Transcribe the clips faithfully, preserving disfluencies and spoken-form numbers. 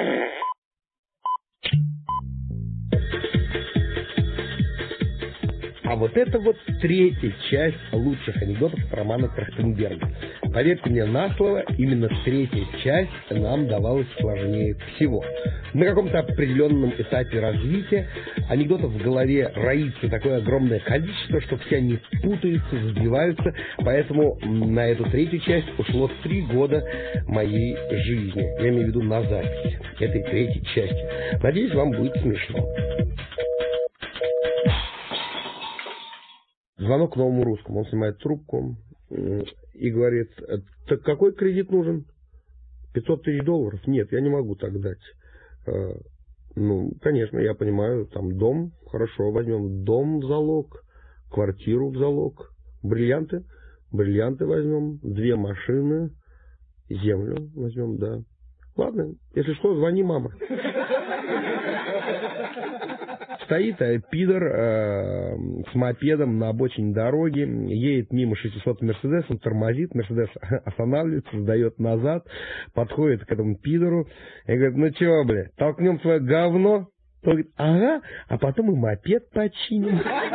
А вот это вот третья часть лучших анекдотов романа Трахтенберга. Поверьте мне на слово, именно третья часть нам давалась сложнее всего. На каком-то определенном этапе развития анекдотов в голове роится такое огромное количество, что все они путаются, сбиваются. Поэтому на эту третью часть ушло три года моей жизни. Я имею в виду на запись этой третьей части. Надеюсь, вам будет смешно. Звонок к новому русскому. Он снимает трубку и говорит: так какой кредит нужен? пятьсот тысяч долларов? Нет, я не могу так дать. Ну, конечно, я понимаю, там дом, хорошо, возьмем дом в залог, квартиру в залог, бриллианты, бриллианты возьмем, две машины, землю возьмем, да. Ладно, если что, звони, мама. Стоит э, пидор э, с мопедом на обочине дороги, едет мимо шестисотого Мерседеса, он тормозит, Мерседес останавливается, сдает назад, подходит к этому пидору и говорит: ну чего, бля, толкнем твое говно? Он говорит: ага, а потом и мопед починим.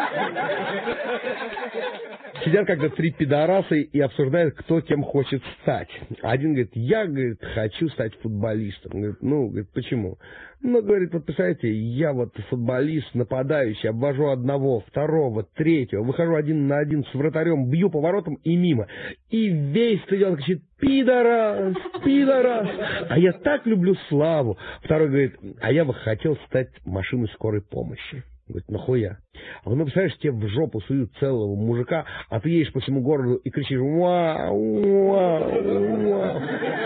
Сидят как-то три пидораса и обсуждают, кто кем хочет стать. Один говорит: я, говорит, хочу стать футболистом. Говорит: ну, говорит, почему? Ну, говорит, вот представляете, я вот футболист, нападающий, обвожу одного, второго, третьего, выхожу один на один с вратарем, бью поворотом и мимо. И весь стадион кричит: пидорас, пидорас. А я так люблю славу. Второй говорит: а я бы хотел стать машиной скорой помощи. Говорит: нахуя? А ну, представляешь, тебе в жопу суют целого мужика, а ты едешь по всему городу и кричишь: вау, вау, вау.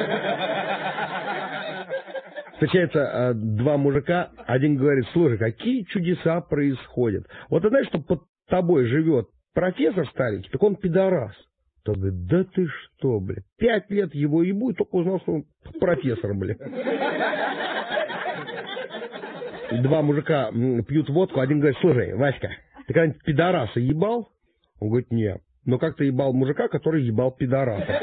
Встречаются а, два мужика, один говорит: слушай, какие чудеса происходят. Вот ты знаешь, что под тобой живет профессор старенький, так он пидорас. Тот говорит: да ты что, блядь, пять лет его ебу, и только узнал, что он профессор, блядь. Два мужика пьют водку, один говорит: слушай, Васька, ты когда-нибудь пидораса ебал? Он говорит: нет. Но как ты ебал мужика, который ебал пидораса?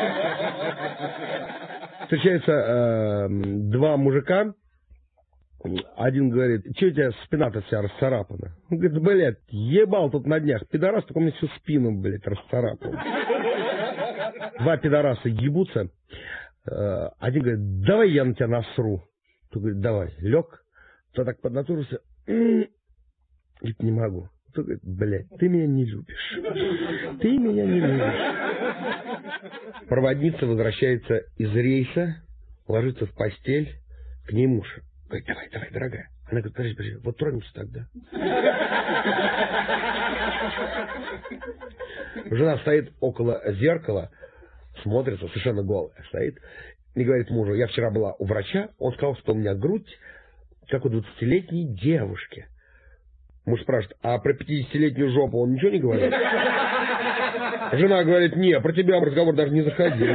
Встречаются э, два мужика, один говорит: что у тебя спина-то вся расцарапана? Он говорит: блядь, ебал тут на днях пидорас, так он мне всю спину, блядь, расцарапал. Два пидораса ебутся, э, один говорит: давай я на тебя насру. Тот говорит: давай. Лег. То так поднатужился: говорит: не могу. Тот говорит: блядь, ты меня не любишь. Ты меня не любишь. Проводница возвращается из рейса, ложится в постель, к ней муж. Говорит: давай, давай, дорогая. Она говорит: подожди, подожди, вот тронемся тогда. Жена стоит около зеркала, смотрится, совершенно голая стоит, и говорит мужу: я вчера была у врача, он сказал, что у меня грудь как у двадцатилетней девушки. Муж спрашивает: а про пятидесятилетнюю жопу он ничего не говорит? Жена говорит: не, про тебя разговор даже не заходил.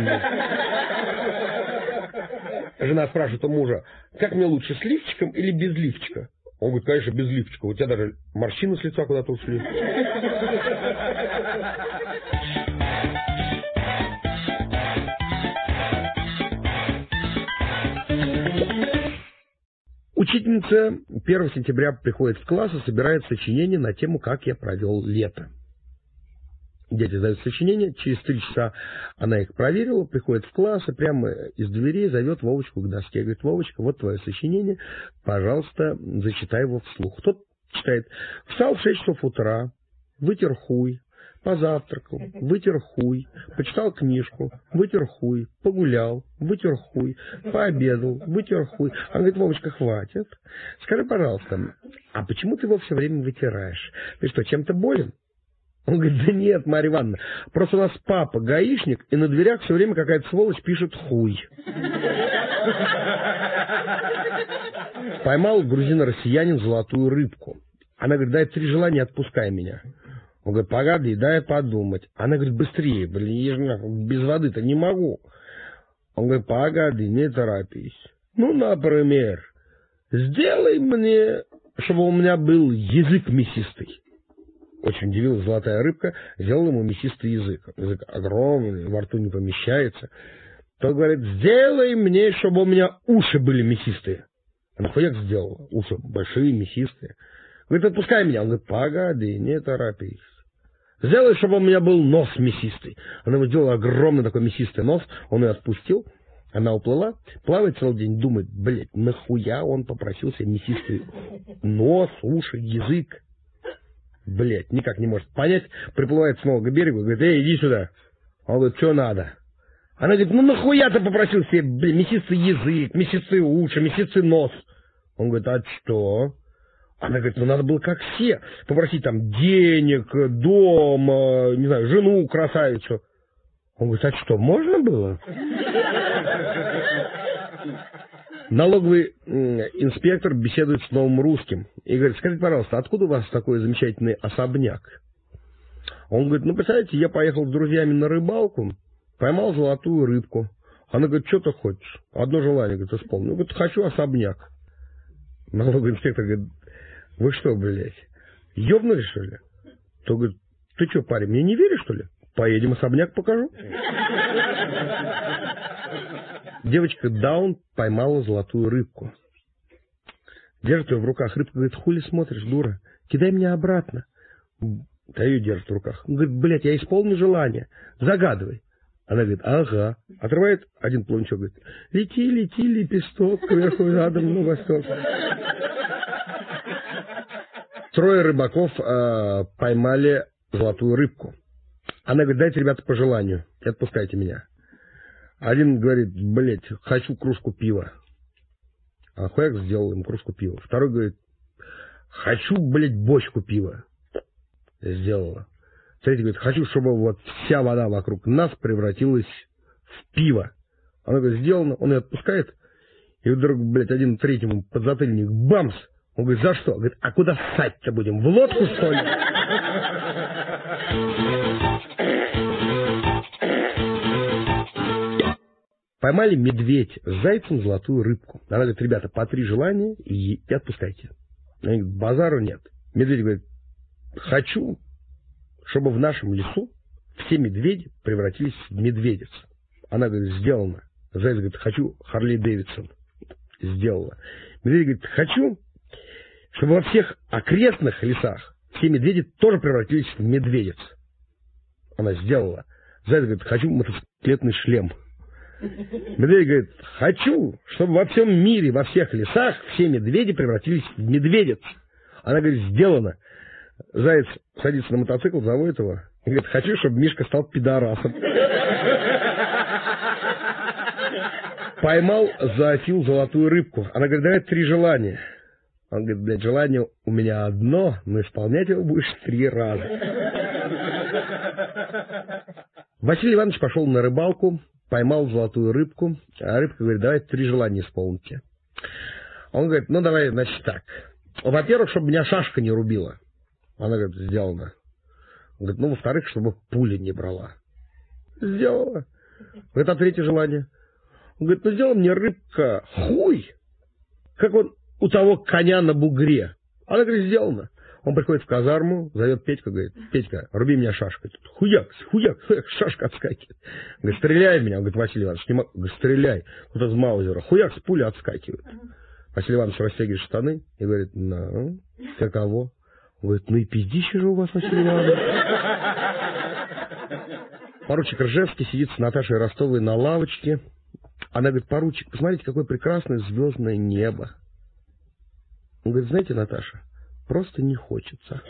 Жена спрашивает у мужа: как мне лучше, с лифчиком или без лифчика? Он говорит: конечно, без лифчика. У тебя даже морщины с лица куда-то ушли. Учительница первого сентября приходит в класс и собирает сочинение на тему «Как я провел лето». Дети сдают сочинение, через три часа она их проверила, приходит в класс и прямо из дверей зовет Вовочку к доске. Говорит: Вовочка, вот твое сочинение, пожалуйста, зачитай его вслух. Тот читает: встал в шесть часов утра, вытер хуй, позавтракал, вытер хуй, почитал книжку, вытер хуй, погулял, вытер хуй, пообедал, вытер хуй. Она говорит: Вовочка, хватит. Скажи, пожалуйста, а почему ты его все время вытираешь? Ты что, чем-то болен? Он говорит: да нет, Марья Ивановна, просто у нас папа гаишник, и на дверях все время какая-то сволочь пишет хуй. Поймал грузино-россиянин золотую рыбку. Она говорит: дай три желания, отпускай меня. Он говорит: погоди, дай подумать. Она говорит: быстрее, блин, я же без воды-то не могу. Он говорит: погоди, не торопись. Ну, например, сделай мне, чтобы у меня был язык мясистый. Очень удивилась золотая рыбка, сделала ему мясистый язык. Язык огромный, во рту не помещается. Тот говорит, сделай мне, чтобы у меня уши были мясистые. Она хуяк сделала. Уши большие, мясистые. Говорит, отпускай меня. Он говорит, погоди, не торопись. Сделай, чтобы у меня был нос мясистый. Она ему сделала огромный такой мясистый нос. Он ее отпустил. Она уплыла. Плавает целый день. Думает, блядь, нахуя он попросил себе мясистый нос, уши, язык. Блядь, никак не может понять. Приплывает снова к берегу. Говорит, эй, иди сюда. Он говорит, что надо? Она говорит, ну нахуя ты попросил себе, блин, мясистый язык, мясистые уши, мясистый нос? Он говорит, а что? Она говорит, ну надо было как все, попросить там денег, дом, не знаю, жену, красавицу. Он говорит, а что, можно было? Налоговый инспектор беседует с новым русским и говорит, скажите, пожалуйста, откуда у вас такой замечательный особняк? Он говорит, ну, представляете, я поехал с друзьями на рыбалку, поймал золотую рыбку. Она говорит, что ты хочешь? Одно желание, говорит, исполнил. Ну, говорит, хочу особняк. Налоговый инспектор говорит, вы что, блядь, ёбнули, что ли? То говорит, ты что, парень, мне не веришь, что ли? Поедем, особняк покажу. Девочка Даун поймала золотую рыбку. Держит ее в руках. Рыбка говорит, хули смотришь, дура? Кидай меня обратно. Да ее держит в руках. Он говорит, блядь, я исполню желание. Загадывай. Она говорит, ага. Отрывает один плавничок, говорит, лети, лети, лепесток, кверху и задом, ну, восток. Трое рыбаков э, поймали золотую рыбку. Она говорит, дайте, ребята, по желанию, и отпускайте меня. Один говорит, блядь, хочу кружку пива. А хуяк сделал им кружку пива. Второй говорит, хочу, блядь, бочку пива. Сделала. Третий говорит, хочу, чтобы вот вся вода вокруг нас превратилась в пиво. Она говорит, сделано, он ее отпускает. И вдруг, блядь, один третьему подзатыльник, бамс. Он говорит, за что? Говорит, а куда ссать-то будем? В лодку, что ли? Поймали медведь с зайцем золотую рыбку. Она говорит, ребята, по три желания и, и отпускайте. Они говорят, базару нет. Медведь говорит, хочу, чтобы в нашем лесу все медведи превратились в медведиц. Она говорит, сделано. Заяц говорит, хочу Харли Дэвидсон. Сделала. Медведь говорит, хочу, чтобы во всех окрестных лесах все медведи тоже превратились в медведиц. Она сделала. Заяц говорит, хочу мотоциклетный шлем. Медведь говорит, хочу, чтобы во всем мире, во всех лесах все медведи превратились в медведиц. Она говорит, сделано. Заяц садится на мотоцикл, заводит его. И говорит, хочу, чтобы Мишка стал пидорасом. Поймал зоофил золотую рыбку. Она говорит, давай три желания. Он говорит, блядь, желание у меня одно, но исполнять его будешь три раза. Василий Иванович пошел на рыбалку, поймал золотую рыбку, а рыбка говорит, давай три желания исполните. Он говорит, ну давай, значит, так. Во-первых, чтобы меня шашка не рубила. Она говорит, сделано. Он говорит, ну, во-вторых, чтобы пуля не брала. Сделала. Говорит, а третье желание? Он говорит, ну, сделала мне рыбка хуй, как он у того коня на бугре. Она говорит, сделано. Он приходит в казарму, зовет Петьку, говорит, Петька, руби меня шашкой. Тут хуяк, хуяк, хуяк, шашка отскакивает. Говорит, стреляй в меня. Он говорит, Василий Иванович, не могу. Говорит, стреляй. Вот из маузера. Хуяк, с пули отскакивает. Василий Иванович растягивает штаны и говорит, ну, каково? Он говорит, ну и пиздище же у вас, Василий Иванович. Поручик Ржевский сидит с Наташей Ростовой на лавочке. Она говорит, поручик, посмотрите, какое прекрасное звездное небо. Он говорит, знаете, Наташа, просто не хочется.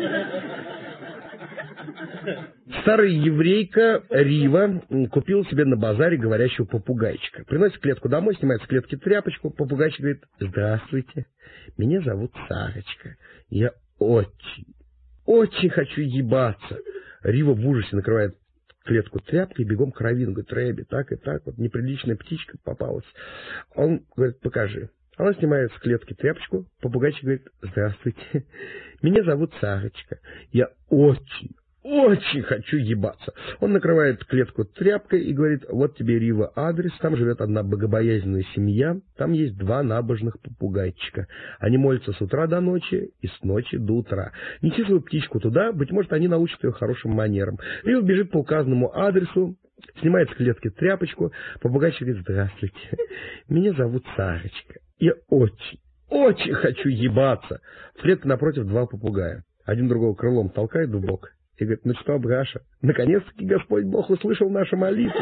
Старая еврейка Рива купила себе на базаре говорящего попугайчика. Приносит клетку домой, снимает с клетки тряпочку. Попугайчик говорит, здравствуйте, меня зовут Сарочка. Я очень, очень хочу ебаться. Рива в ужасе накрывает клетку тряпкой и бегом к раввину. Говорит, Рэби, так и так, вот неприличная птичка попалась. Он говорит, покажи. Она снимает с клетки тряпочку. Попугайчик говорит, здравствуйте, меня зовут Сарочка. Я очень, очень хочу ебаться. Он накрывает клетку тряпкой и говорит: вот тебе, Рива, адрес, там живет одна богобоязненная семья, там есть два набожных попугайчика. Они молятся с утра до ночи и с ночи до утра. Неси свою птичку туда, быть может, они научат ее хорошим манерам. Рива бежит по указанному адресу, снимает с клетки тряпочку, попугайчик говорит: здравствуйте, меня зовут Сарочка. Я очень, очень хочу ебаться. В клетке напротив два попугая. Один другого крылом толкает в бок и говорит: ну что, Браша, наконец-таки Господь Бог услышал наши молитвы.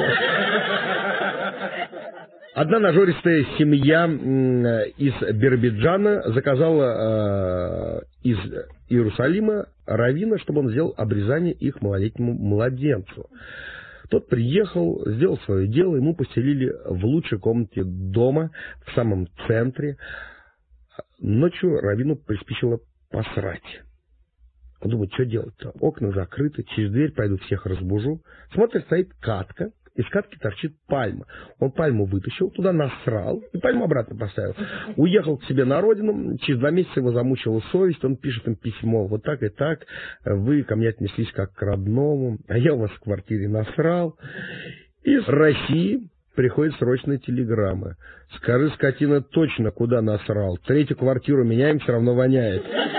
Одна нажористая семья из Биробиджана заказала э, из Иерусалима раввина, чтобы он сделал обрезание их малолетнему младенцу. Тот приехал, сделал свое дело, ему поселили в лучшей комнате дома, в самом центре. Ночью раввину приспичило посрать. Он думает, что делать-то? Окна закрыты, через дверь пойду всех разбужу. Смотрит, стоит катка, из катки торчит пальма. Он пальму вытащил, туда насрал и пальму обратно поставил. Уехал к себе на родину, через два месяца его замучила совесть, он пишет им письмо: вот так и так, вы ко мне отнеслись как к родному, а я у вас в квартире насрал. Из России приходит срочная телеграмма: скажи, скотина, точно куда насрал, третью квартиру меняем, все равно воняет.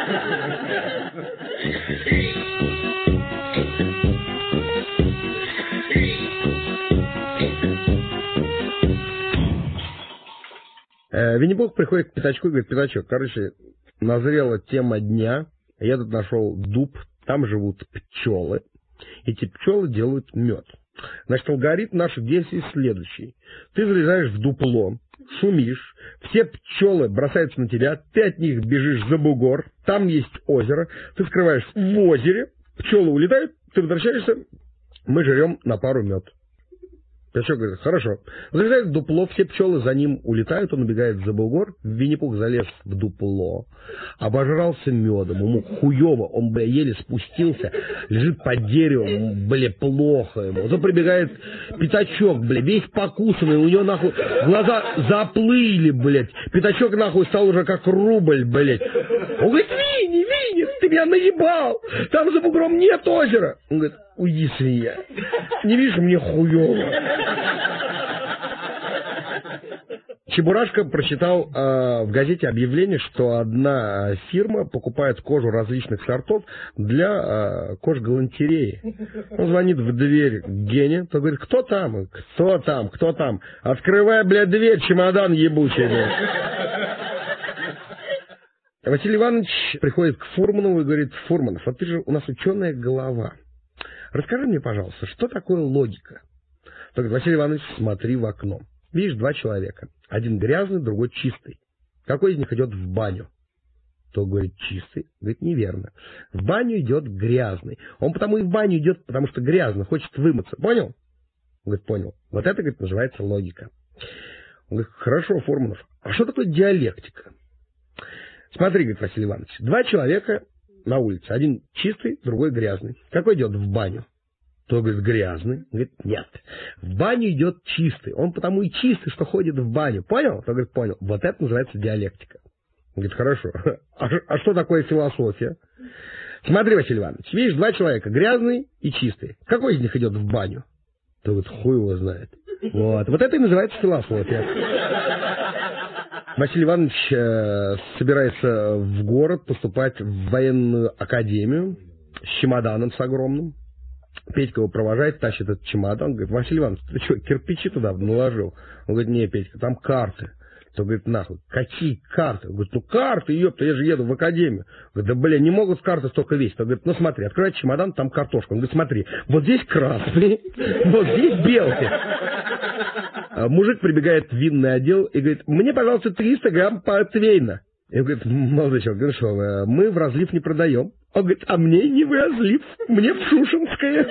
Винни-Пух приходит к Пятачку и говорит: Пятачок, короче, назрела тема дня, я тут нашел дуб, там живут пчелы, эти пчелы делают мед. Значит, алгоритм наших действий следующий. Ты залезаешь в дупло, шумишь, все пчелы бросаются на тебя, ты от них бежишь за бугор, там есть озеро, ты скрываешь в озере, пчелы улетают, ты возвращаешься, мы жрем на пару мед. Пятачок говорит: хорошо. Залезает в дупло, все пчелы за ним улетают, он убегает за бугор, Винни-Пух залез в дупло, обожрался медом, ему хуево, он, бля, еле спустился, лежит под деревом, бля, плохо ему. Потом прибегает Пятачок, бля, весь покусанный, у него, нахуй, глаза заплыли, блядь. Пятачок, нахуй, стал уже как рубль, блядь. Он говорит: Винни, Винни, ты меня наебал, там за бугром нет озера. Он говорит: уйди, свинья, не видишь, мне хуево. Чебурашка прочитал э, в газете объявление, что одна фирма покупает кожу различных сортов для э, кожгалантереи. Он звонит в дверь к Гене, тот говорит: кто там? Кто там? Кто там? Открывай, блядь, дверь, чемодан ебучий. Блядь. Василий Иванович приходит к Фурманову и говорит: Фурманов, а ты же у нас ученая голова. Расскажи мне, пожалуйста, что такое логика? Тот говорит: Василий Иванович, смотри в окно. Видишь, два человека. Один грязный, другой чистый. Какой из них идет в баню? Тот говорит: чистый. Говорит: неверно. В баню идет грязный. Он потому и в баню идет, потому что грязно, хочет вымыться. Понял? Он говорит: понял. Вот это, говорит, называется логика. Он говорит: хорошо, Фурманов. А что такое диалектика? Смотри, говорит Василий Иванович, два человека на улице. Один чистый, другой грязный. Какой идет в баню? Тот говорит: грязный. Говорит: нет. В баню идет чистый. Он потому и чистый, что ходит в баню. Понял? Тот говорит: понял. Вот это называется диалектика. Он говорит: хорошо. А, а что такое философия? Смотри, Василий Иванович, видишь, два человека, грязный и чистый. Какой из них идет в баню? Тот говорит: хуй его знает. Вот. Вот это и называется философия. Василий Иванович э, собирается в город поступать в военную академию с чемоданом с огромным. Петька его провожает, тащит этот чемодан. Говорит: Василий Иванович, ты что, кирпичи туда наложил? Он говорит: не, Петька, там карты. То говорит: нахуй, какие карты? Он говорит: ну карты, ёпта, я же еду в академию. Говорит: да, бля, не могут карты столько весить. Он говорит: ну смотри, открывает чемодан, там картошка. Он говорит: смотри, вот здесь красный, вот здесь белый. Мужик прибегает в винный отдел и говорит: мне, пожалуйста, триста грамм портвейна. И он говорит: молодой человек, ну что, мы в разлив не продаем. Он говорит: а мне не в разлив, мне в Шушинское.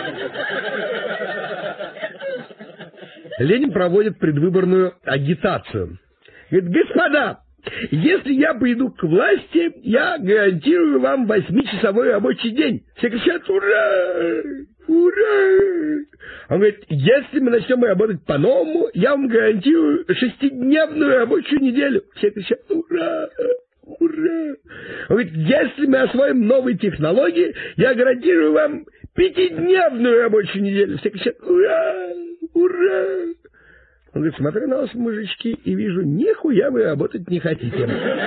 Ленин проводит предвыборную агитацию. Говорит: господа, если я приду к власти, я гарантирую вам восьмичасовой рабочий день. Все кричат: ура! Ура! Он говорит: если мы начнем работать по-новому, я вам гарантирую шестидневную рабочую неделю. Все кричат: ура! Ура! Он говорит: если мы освоим новые технологии, я гарантирую вам пятидневную рабочую неделю. Все кричат: ура, ура. Он говорит: смотрю на вас, мужички, и вижу, нихуя вы работать не хотите.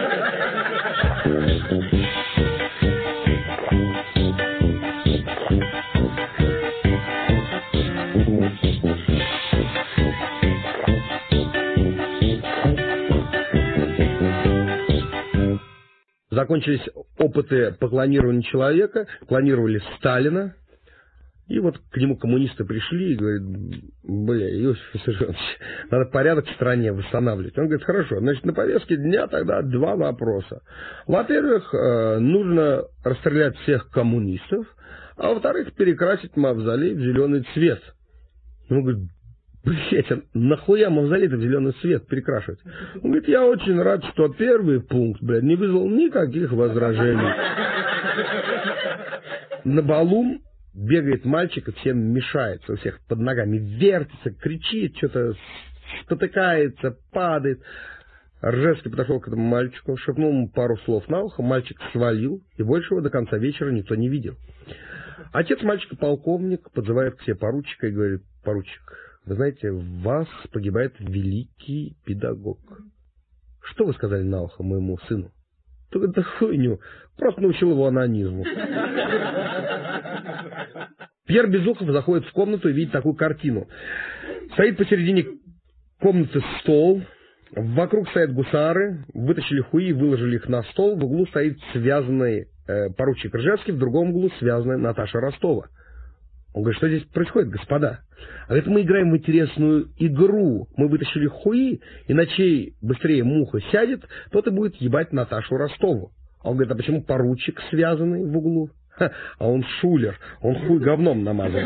Закончились опыты по клонированию человека, клонировали Сталина. И вот к нему коммунисты пришли и говорят: бля, Иосиф Виссарионович, надо порядок в стране восстанавливать. Он говорит: хорошо, значит, на повестке дня тогда два вопроса. Во-первых, нужно расстрелять всех коммунистов, а во-вторых, перекрасить мавзолей в зеленый цвет. Он говорит: блять, а нахуя мавзолей-то в зеленый цвет перекрашивать? Он говорит: я очень рад, что первый пункт, блядь, не вызвал никаких возражений. На балу бегает мальчик и всем мешается, у всех под ногами вертится, кричит, что-то спотыкается, падает. Ржевский подошел к этому мальчику, шепнул ему пару слов на ухо, мальчик свалил, и больше его до конца вечера никто не видел. Отец мальчика, полковник, подзывает к себе поручика и говорит: поручик, вы знаете, в вас погибает великий педагог. Что вы сказали на ухо моему сыну? Только да хуйню, просто научил его анонизму. Пьер Безухов заходит в комнату и видит такую картину. Стоит посередине комнаты стол, вокруг стоят гусары, вытащили хуи, выложили их на стол, в углу стоит связанный э, поручик Ржевский, в другом углу связанная Наташа Ростова. Он говорит: что здесь происходит, господа? А говорит: мы играем в интересную игру. Мы вытащили хуи, и на чей быстрее муха сядет, тот и будет ебать Наташу Ростову. А он говорит: а почему поручик связанный в углу? Ха, а он шулер, он хуй говном намазан.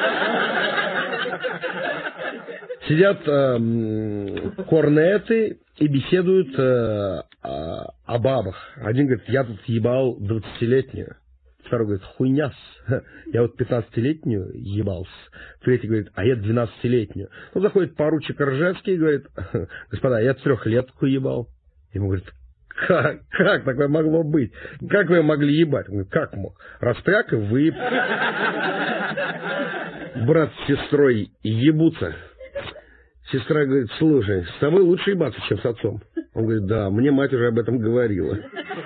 Сидят э, корнеты и беседуют э, о бабах. Один говорит: я тут ебал двадцатилетнюю. Второй говорит: хуйня-с, я вот пятнадцатилетнюю ебался. Третий говорит: а я двенадцатилетнюю. Ну, заходит поручик Ржевский и говорит: господа, я трехлетку ебал. Ему говорит: как, как такое могло быть? Как вы могли ебать? Он говорит: как мог? Распряг и вы, брат с сестрой, ебутся. Сестра говорит: слушай, с тобой лучше ебаться, чем с отцом. Он говорит: да, мне мать уже об этом говорила.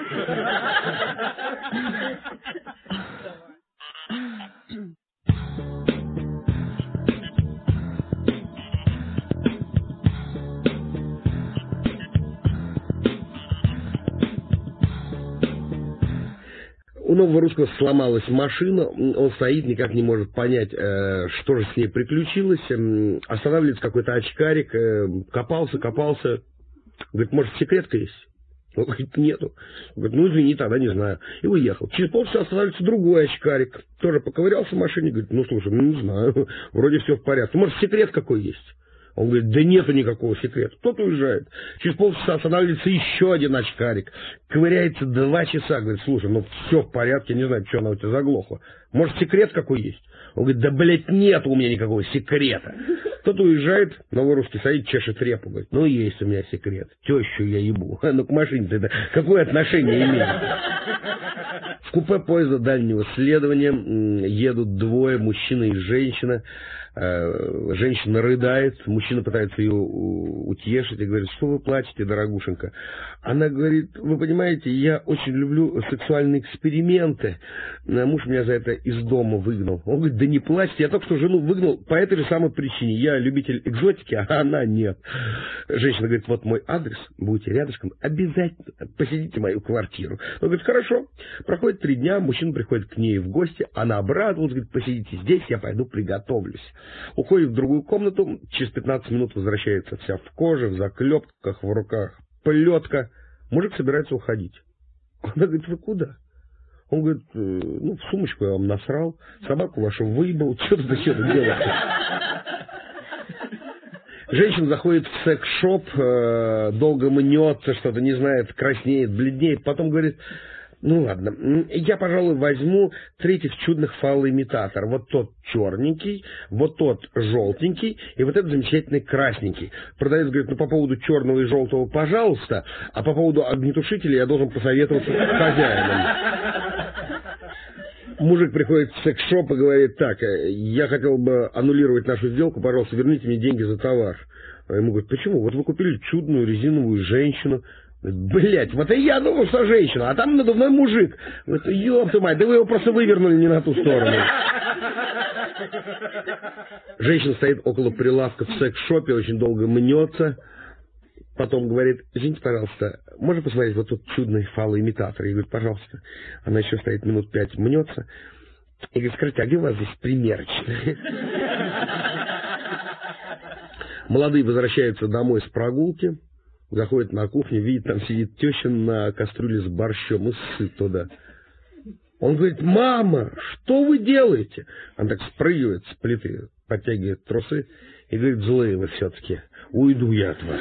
У нового русского сломалась машина, он стоит, никак не может понять, что же с ней приключилось. Останавливается какой-то очкарик, копался, копался. Говорит: может, секретка есть? Он говорит: нету. Он говорит: ну, извини, тогда не знаю. И уехал. Через полчаса останавливается другой очкарик, тоже поковырялся в машине, говорит: ну, слушай, ну, не знаю, вроде все в порядке. Может, секрет какой есть? Он говорит: да нету никакого секрета. Тот уезжает. Через полчаса останавливается еще один очкарик. Ковыряется два часа. Говорит: слушай, ну все в порядке, не знаю, что она у тебя заглохла. Может, секрет какой есть? Он говорит: да, блядь, нет у меня никакого секрета. Тот уезжает, новый русский стоит, чешет репу. Говорит: ну, есть у меня секрет. Тещу я ебу. Ну, к машине-то это какое отношение имеет? В купе поезда дальнего следования едут двое, мужчина и женщина. Женщина рыдает, мужчина пытается ее утешить и говорит: что вы плачете, дорогушенька? Она говорит: вы понимаете, я очень люблю сексуальные эксперименты. Муж меня за это из дома выгнал. Он говорит: да не плачьте, я только что жену выгнал по этой же самой причине. Я любитель экзотики, а она нет. Женщина говорит: вот мой адрес, будете рядышком, обязательно посетите мою квартиру. Он говорит: хорошо. Проходит три дня, мужчина приходит к ней в гости, она обрадовалась, говорит: посидите здесь, я пойду приготовлюсь. Уходит в другую комнату, через пятнадцать минут возвращается вся в коже, в заклепках, в руках плетка. Мужик собирается уходить. Она говорит: вы куда? Он говорит: ну, в сумочку я вам насрал, собаку вашу выебал, что-то да что-то делаете. Женщина заходит в секс-шоп, долго мнется, что-то не знает, краснеет, бледнеет, потом говорит: ну ладно, я, пожалуй, возьму третьих чудных фалоимитатор. Вот тот черненький, вот тот желтенький и вот этот замечательный красненький. Продавец говорит: ну по поводу черного и желтого, пожалуйста, а по поводу огнетушителя я должен посоветоваться с хозяином. Мужик приходит в секс-шоп и говорит: так, я хотел бы аннулировать нашу сделку, пожалуйста, верните мне деньги за товар. А ему говорят: почему? Вот вы купили чудную резиновую женщину. Блять, вот и я думал, что женщина, а там надувной мужик. Говорит: ёб твою мать, да вы его просто вывернули не на ту сторону. Женщина стоит около прилавка в секс-шопе, очень долго мнется. Потом говорит: извините, пожалуйста, можно посмотреть вот тут чудный фалоимитатор? Я говорю: пожалуйста. Она еще стоит минут пять, мнется. И говорит: скажите, а где у вас здесь примерочная? Молодые возвращаются домой с прогулки, заходят на кухню, видят, там сидит теща на кастрюле с борщом и ссыт туда. Он говорит: мама, что вы делаете? Она так спрыгивает с плиты, подтягивает трусы и говорит: злые вы все-таки, уйду я от вас.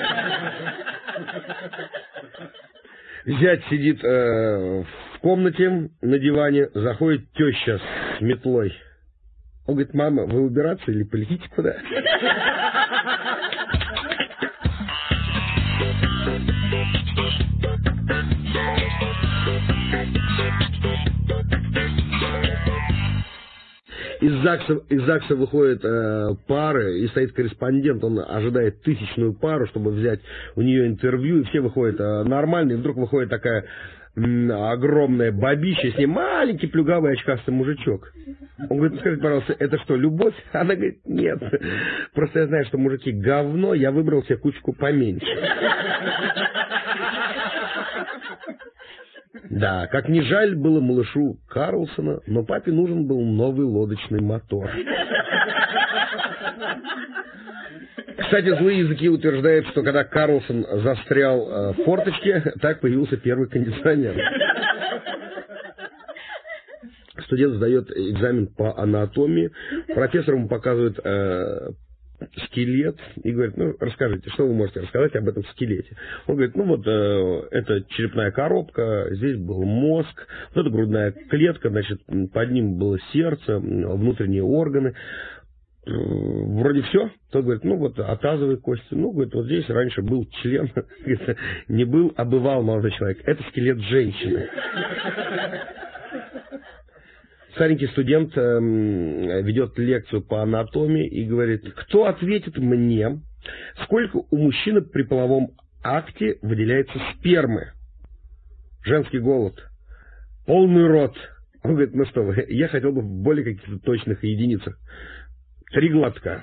Зять сидит э, в комнате на диване, заходит теща с метлой. Он говорит: мама, вы убираться или полетите куда? Из ЗАГСа, из ЗАГСа выходят э, пары, и стоит корреспондент, он ожидает тысячную пару, чтобы взять у нее интервью, и все выходят э, нормально, и вдруг выходит такая м, огромная бабища, с ней маленький плюгавый очкастый мужичок. Он говорит: скажите, пожалуйста, это что, любовь? Она говорит: нет, просто я знаю, что мужики говно, я выбрал себе кучку поменьше. Да, как ни жаль было малышу Карлсона, но папе нужен был новый лодочный мотор. Кстати, злые языки утверждают, что когда Карлсон застрял в форточке, так появился первый кондиционер. Студент сдает экзамен по анатомии, профессор ему показывает э, скелет и говорит: ну, расскажите, что вы можете рассказать об этом скелете? Он говорит: ну, вот э, это черепная коробка, здесь был мозг, вот это грудная клетка, значит, под ним было сердце, внутренние органы. Вроде все. Тот говорит: ну, вот от тазовой кости. Ну, говорит, вот здесь раньше был член. Не был, а бывал молодой человек. Это скелет женщины. Старенький студент э, ведет лекцию по анатомии и говорит: кто ответит мне, сколько у мужчины при половом акте выделяется спермы? Женский голос: полный рот. Он говорит: ну что вы, я хотел бы в более каких-то точных единицах. Три глотка.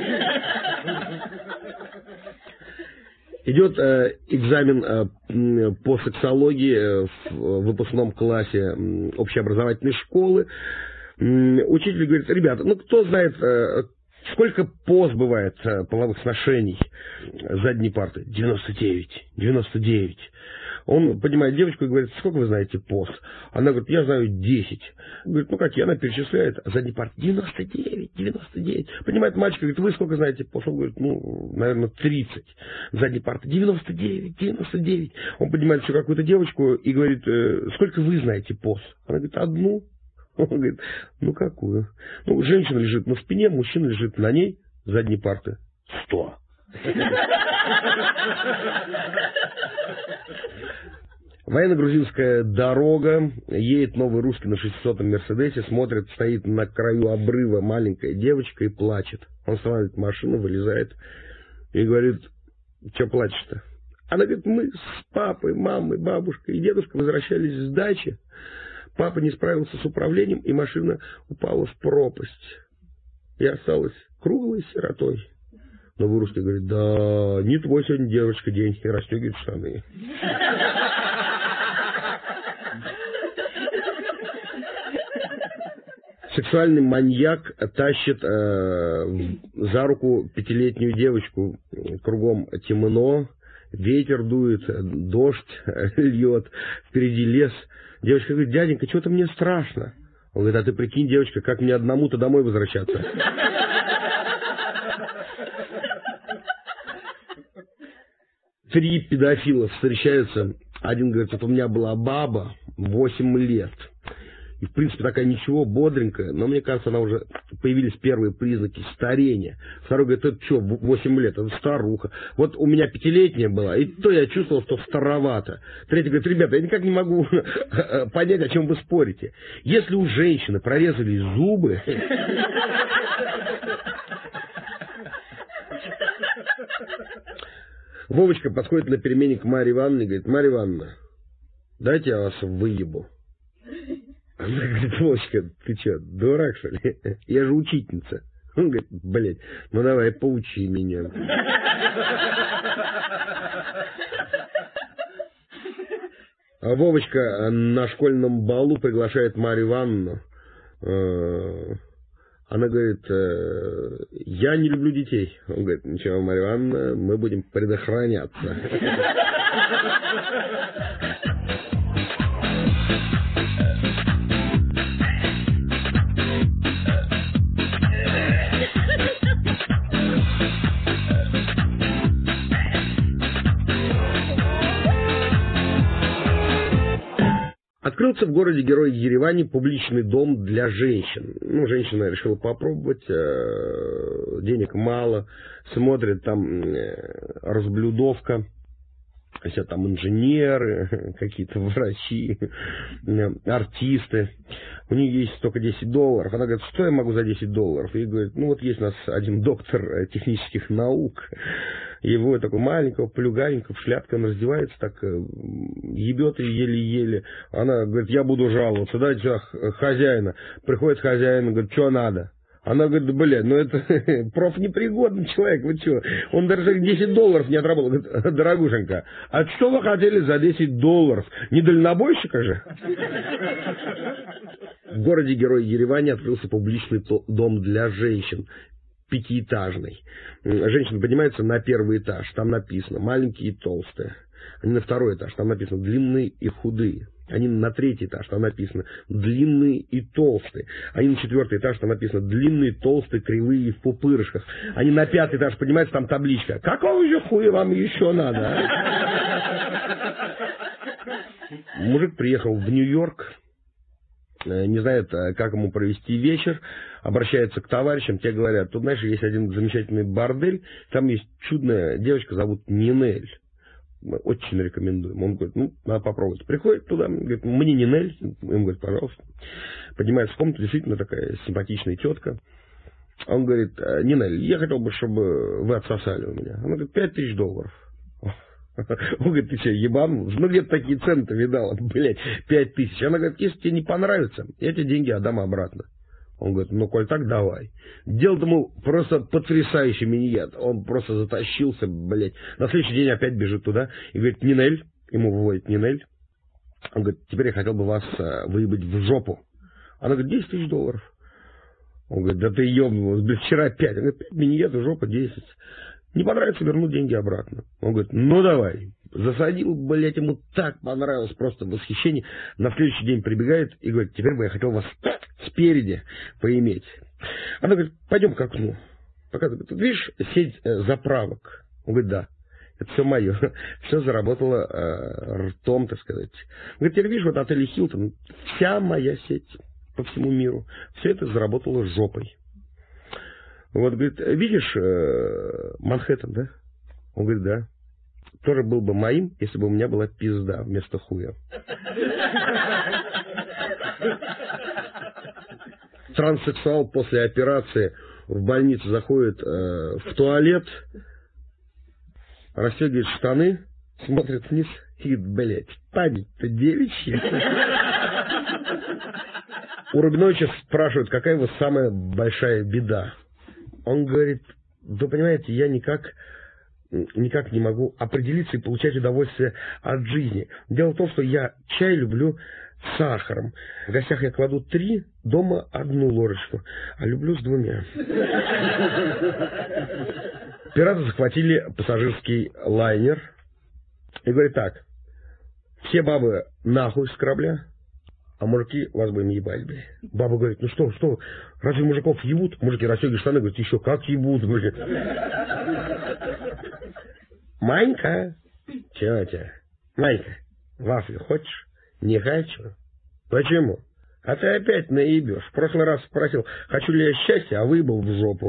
Идет э, экзамен э, по сексологии э, в выпускном классе э, общеобразовательной школы. Э, учитель говорит: ребята, ну кто знает, э, сколько поз бывает э, половых сношений задней парты? девяносто девять. девяносто девять. Он поднимает девочку и говорит: сколько вы знаете поз? Она говорит: я знаю десять. Он говорит: ну какие? Она перечисляет, а задний парт: девяносто девять, девяносто девять. Поднимает мальчика и говорит: вы сколько знаете поз? Он говорит: ну, наверное, тридцать. Задний парт: девяносто девять, девяносто девять. Он поднимает еще какую-то девочку и говорит: сколько вы знаете поз? Она говорит: одну. Он говорит: ну какую? Ну, женщина лежит на спине, мужчина лежит на ней, задней парты: сто. Военно-грузинская дорога, едет новый русский на шестисотом Мерседесе, смотрит, стоит на краю обрыва маленькая девочка и плачет. Он останавливает машину, вылезает и говорит: что плачешь-то? Она говорит: мы с папой, мамой, бабушкой и дедушкой возвращались с дачи. Папа не справился с управлением, и машина упала в пропасть. И осталась круглой сиротой. Новый русский говорит: да, не твой сегодня, девочка, день, и расстегивает штаны. Сексуальный маньяк тащит э, за руку пятилетнюю девочку. Кругом темно, ветер дует, дождь льет, впереди лес. Девочка говорит: дяденька, что-то мне страшно. Он говорит: а ты прикинь, девочка, как мне одному-то домой возвращаться? Три педофила встречаются. Один говорит: вот у меня была баба восемь лет. И, в принципе, такая ничего, бодренькая, но, мне кажется, она уже появились первые признаки старения. Второй говорит, это что, восемь лет, это старуха. Вот у меня пятилетняя была, и то я чувствовал, что старовато. Третий говорит, ребята, я никак не могу понять, о чем вы спорите. Если у женщины прорезались зубы... Вовочка подходит на перемене к Марье Ивановне и говорит, Марья Ивановна, дайте я вас выебу. Она говорит, Вовочка, ты что, дурак, что ли? Я же учительница. Он говорит, блядь, ну давай, поучи меня. А Вовочка на школьном балу приглашает Марью Ивановну. Она говорит, я не люблю детей. Он говорит, ничего, Марья Ивановна, мы будем предохраняться. Открылся в городе-герое Ереване публичный дом для женщин. Ну, женщина решила попробовать, э, денег мало, смотрит, там э, разблюдовка, все там инженеры, какие-то врачи, э, артисты. У нее есть только десять долларов. Она говорит, что я могу за десять долларов? И говорит, ну вот есть у нас один доктор технических наук. Его такой маленького, плюгаренького, в шляпке, он раздевается, так ебет ее еле-еле. Она говорит, я буду жаловаться, дайте сюда хозяина. Приходит хозяин, говорит, что надо? Она говорит, да, блядь, ну это профнепригодный человек, вы что? Он даже десять долларов не отработал. Говорит, дорогушенька, а что вы хотели за десять долларов? Не дальнобойщика же? В городе-герое Ереване открылся публичный дом для женщин. Пятиэтажный. Женщина поднимается на первый этаж, там написано маленькие и толстые. Они на второй этаж, там написано длинные и худые. Они на третий этаж, там написано длинные и толстые. Они на четвертый этаж, там написано длинные, толстые, кривые и в пупырышках. Они на пятый этаж поднимаются, там табличка. Какого же хуя вам еще надо? А? Мужик приехал в Нью-Йорк. Не знает, как ему провести вечер, обращается к товарищам, те говорят, тут, знаешь, есть один замечательный бордель, там есть чудная девочка, зовут Нинель. Мы очень рекомендуем. Он говорит, ну, надо попробовать. Приходит туда, говорит, мне Нинель, ему говорит, пожалуйста. Поднимается в комнату, действительно такая симпатичная тетка. Он говорит, Нинель, я хотел бы, чтобы вы отсосали у меня. Она говорит, пять тысяч долларов. Он говорит, ты что, ебан? Ну, где-то такие цены-то видал, блядь, пять тысяч. Она говорит, если тебе не понравится, я тебе деньги отдам обратно. Он говорит, ну, коль так, давай. Делал ему просто потрясающий миньет. Он просто затащился, блядь. На следующий день опять бежит туда и говорит, Нинель, ему выводит Нинель. Он говорит, теперь я хотел бы вас выебать в жопу. Она говорит, десять тысяч долларов. Он говорит, да ты ебнулась, блядь, вчера пять. Он говорит, пять миньет в жопу, десять. Не понравится, верну деньги обратно. Он говорит, ну давай. Засадил, блядь, ему так понравилось, просто восхищение. На следующий день прибегает и говорит, теперь бы я хотел вас спереди поиметь. Она говорит, пойдем к окну. Показывает, тут видишь сеть заправок? Он говорит, да. Это все мое. Все заработало э, ртом, так сказать. Он говорит, теперь видишь, вот отель Хилтон, вся моя сеть по всему миру, все это заработало жопой. Вот, говорит, видишь, э, Манхэттен, да? Он говорит, да. Тоже был бы моим, если бы у меня была пизда вместо хуя. Транссексуал после операции в больницу заходит э, в туалет, расстегивает штаны, смотрит вниз и говорит, блядь, память-то девичья. У Рубиновича спрашивают, какая у вас самая большая беда? Он говорит, вы понимаете, я никак, никак не могу определиться и получать удовольствие от жизни. Дело в том, что я чай люблю с сахаром. В гостях я кладу три, дома одну ложечку, а люблю с двумя. Пираты захватили пассажирский лайнер и говорят так, все бабы нахуй с корабля, а мужики вас будем ебать, блядь. Баба говорит, ну что, что, разве мужиков ебут? Мужики расстегивают штаны, говорят, еще как ебут, блядь. Манька, чего тебе? Манька, вафли хочешь? Не хочу. Почему? А ты опять наебешь. В прошлый раз спросил, хочу ли я счастья, а выебал в жопу.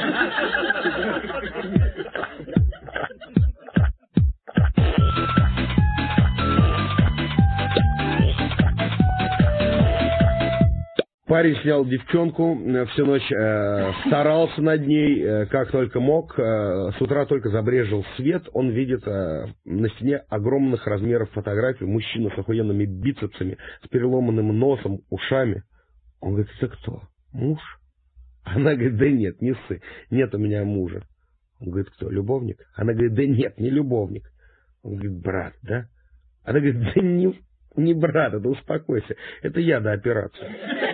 Парень снял девчонку, всю ночь э, старался над ней, э, как только мог. Э, с утра только забрежил свет, он видит э, на стене огромных размеров фотографию мужчину с охуенными бицепсами, с переломанным носом, ушами. Он говорит, это кто? Муж? Она говорит, да нет, не ссы, нет у меня мужа. Он говорит, кто, любовник? Она говорит, да нет, не любовник. Он говорит, брат, да? Она говорит, да не, не брат, да успокойся, это я до операции.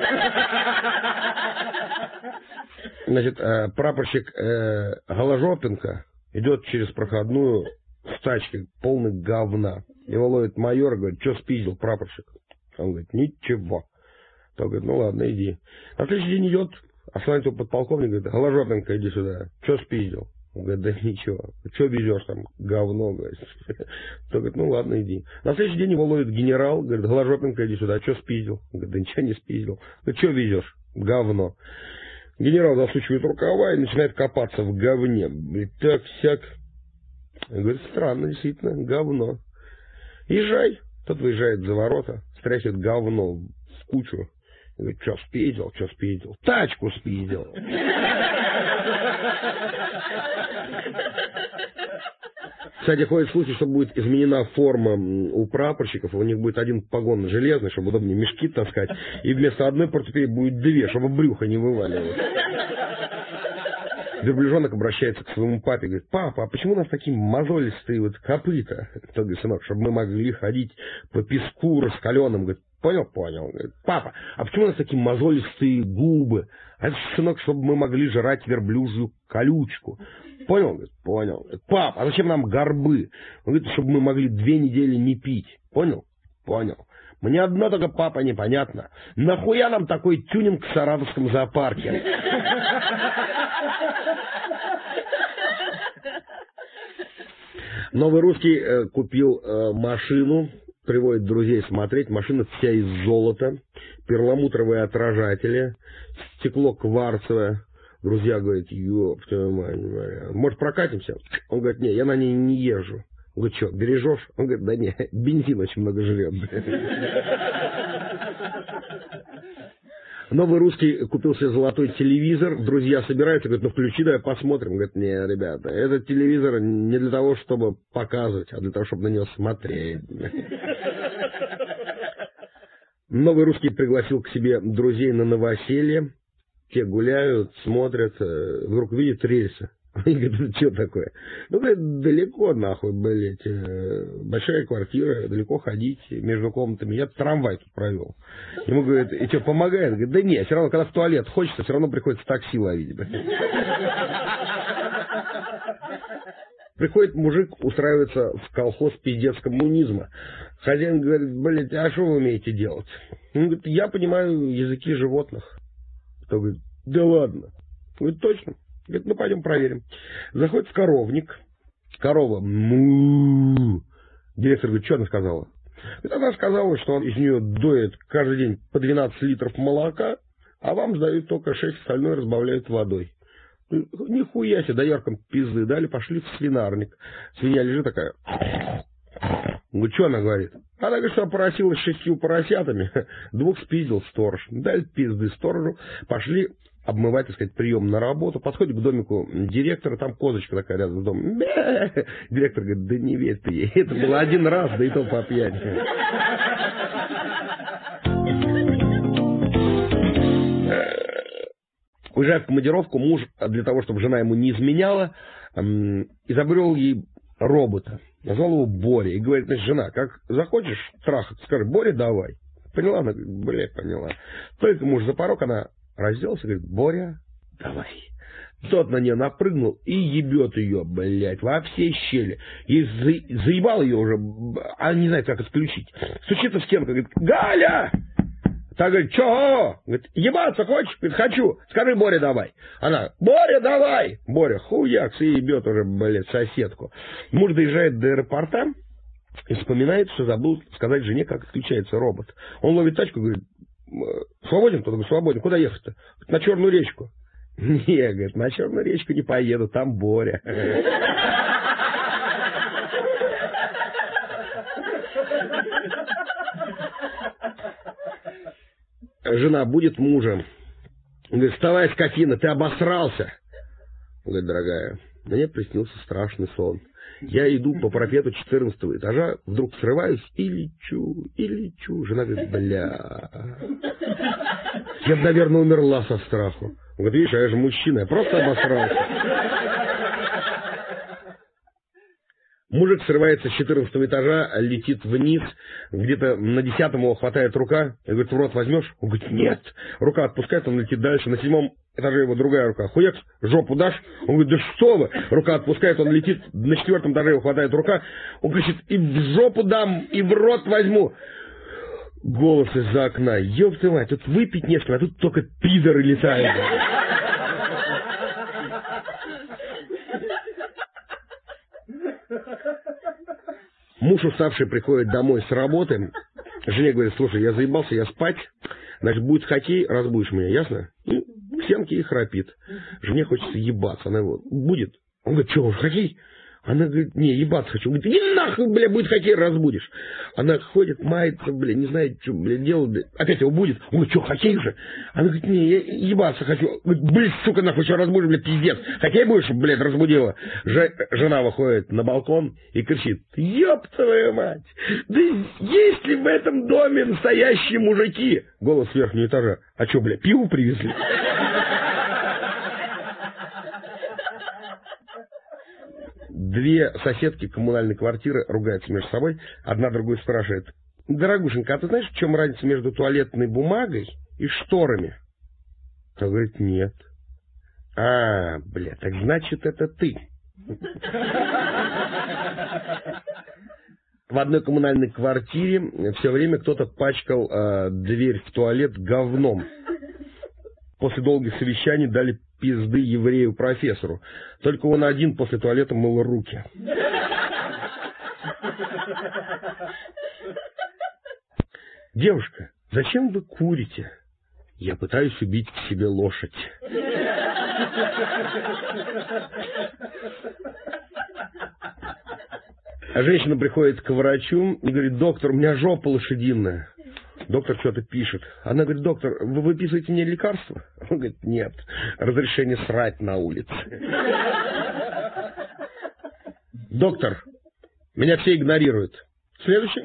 Значит, прапорщик Голожопенко идет через проходную с тачкой, полный говна. Его ловит майор, говорит, что спиздил, прапорщик? Он говорит, ничего. Тот говорит, ну ладно, иди. На следующий день идет, останется его подполковник, говорит, Голожопенко, иди сюда. Что спиздил? Он говорит, да ничего. Что везешь там? Говно, говорит. Тот говорит, ну ладно, иди. На следующий день его ловит генерал, говорит, Голожопенко, иди сюда. Что спиздил? Он говорит, да ничего не спиздил. Говорит, что везешь? Говно. Генерал засучивает рукава и начинает копаться в говне. Говорит, так, сяк. Он говорит, странно, действительно, говно. Езжай. Тот выезжает за ворота, стрясет говно в кучу. Говорит, что спиздил, что спиздил? Тачку спиздил. Кстати, ходит слухи, что будет изменена форма у прапорщиков, у них будет один погон железный, чтобы удобнее мешки таскать, и вместо одной портупеи будет две, чтобы брюхо не вываливалось. Верблюжонок обращается к своему папе, говорит, папа, а почему у нас такие мозолистые вот копыта? Тот говорит, сынок, чтобы мы могли ходить по песку раскаленным. Говорит, понял, понял. Говорит, папа, а почему у нас такие мозолистые губы? А это, сынок, чтобы мы могли жрать верблюжью колючку. Понял? Говорит, понял. Говорит, пап, а зачем нам горбы? Он говорит, чтобы мы могли две недели не пить. Понял? Понял. Мне одно только, папа, непонятно. Нахуя нам такой тюнинг в Саратовском зоопарке? Новый русский э, купил э, машину, приводит друзей смотреть. Машина вся из золота, перламутровые отражатели, стекло кварцевое. Друзья говорят, ёб твою мать, может прокатимся? Он говорит, не, я на ней не езжу. Он говорит, что, бережешь? Он говорит, да не, бензин очень много жрет. Новый русский купил себе золотой телевизор, друзья собираются, говорят, ну включи, давай посмотрим. Говорит, не, ребята, этот телевизор не для того, чтобы показывать, а для того, чтобы на него смотреть. Новый русский пригласил к себе друзей на новоселье, те гуляют, смотрят, вдруг видят рельсы. Они говорят, что такое? Ну, говорят, далеко нахуй, блядь, большая квартира, далеко ходить между комнатами. Я трамвай тут провел. Ему говорят, и что, помогает? Говорит, да нет, все равно, когда в туалет хочется, все равно приходится такси ловить, блядь. Приходит мужик, устраивается в колхоз пиздец коммунизма. Хозяин говорит, блядь, а что вы умеете делать? Он говорит, я понимаю языки животных. Кто говорит, да ладно. Говорит, точно. Говорит, ну пойдем проверим. Заходит в коровник. Корова. Му. Директор говорит, что она сказала? Говорит, она сказала, что он из нее доет каждый день по двенадцать литров молока, а вам сдают только шесть, остальное разбавляют водой. Нихуя себе, дояркам пизды дали, пошли в свинарник. Свинья лежит такая. Говорит, что она говорит? Она говорит, что поросилась шестью поросятами, двух спиздил сторож. Дали пизды сторожу, пошли обмывать, так сказать, прием на работу. Подходит к домику директора, там козочка такая рядом с домом. Директор говорит, да не верь ты ей, это было один раз, да и то по пьяни. Уезжая в командировку, муж, для того, чтобы жена ему не изменяла, изобрел ей робота. Назвал его Боря. И говорит, значит, жена, как захочешь трахать, скажи, Боря, давай. Поняла? Она говорит, блядь, поняла. Только муж за порог, она разделась и говорит, Боря, давай. Тот на нее напрыгнул и ебет ее, блядь, во все щели. И за... заебал ее уже, а не знает, как отключить. Стучится в стенку, говорит, Галя! Та говорит, чего? Говорит, ебаться хочешь? Говорит, хочу. Скажи, Боря, давай. Она, Боря, давай. Боря, хуякс, и ебет уже, блядь, соседку. Муж доезжает до аэропорта и вспоминает, что забыл сказать жене, как отключается робот. Он ловит тачку и говорит, свободен? Тот говорит, свободен. Куда ехать-то? На Черную речку. Не, говорит, на Черную речку не поеду, там Боря. Жена будет мужем. Говорит, вставай, скотина, ты обосрался. Говорит, дорогая, мне приснился страшный сон. Я иду по парапету четырнадцатого этажа, вдруг срываюсь и лечу, и лечу. Жена говорит, бля, я бы, наверное, умерла со страху. Он говорит, видишь, а я же мужчина, я просто обосрался. Мужик срывается с четырнадцатого этажа, летит вниз, где-то на десятом его хватает рука, и говорит, в рот возьмешь? Он говорит, нет. Рука отпускает, он летит дальше, на седьмом этаже его другая рука. Хуяк, жопу дашь? Он говорит, да что вы? Рука отпускает, он летит, на четвертом этаже его хватает рука, он кричит, и в жопу дам, и в рот возьму. Голос из-за окна, ёб ты мать, тут выпить нечего, а тут только пидоры летают. Муж уставший приходит домой с работы, жене говорит, слушай, я заебался, я спать, значит, будет хоккей, разбудишь меня, ясно? И к стенке и храпит. Жене хочется ебаться, она его, будет? Он говорит, что, хоккей? Она говорит, не, ебаться хочу. Он говорит, иди нахуй, бля, будет хоккей, разбудишь. Она ходит, мается, бля, не знает, что, бля, делать, бля. Опять его будет. Он говорит, что, хоккей же? Она говорит, не, я ебаться хочу. Говорит, блядь, сука, нахуй, что разбудишь, бля, пиздец. Хоккей будешь, блядь, разбудила. Ж... Жена выходит на балкон и кричит, ёб твою мать, да есть ли в этом доме настоящие мужики? Голос с верхнего этажа. А что, бля, пиво привезли? Две соседки коммунальной квартиры ругаются между собой. Одна другую спрашивает, дорогушенька, а ты знаешь, в чем разница между туалетной бумагой и шторами? Та говорит, нет. А, бля, так значит, это ты. В одной коммунальной квартире все время кто-то пачкал э, дверь в туалет говном. После долгих совещаний дали пизды еврею-профессору. Только он один после туалета мыл руки. Девушка, зачем вы курите? Я пытаюсь убить в себе лошадь. А женщина приходит к врачу и говорит, доктор, у меня жопа лошадиная. Доктор что-то пишет. Она говорит, доктор, вы выписываете мне лекарства? Он говорит, нет, разрешение срать на улице. Доктор, меня все игнорируют. Следующий.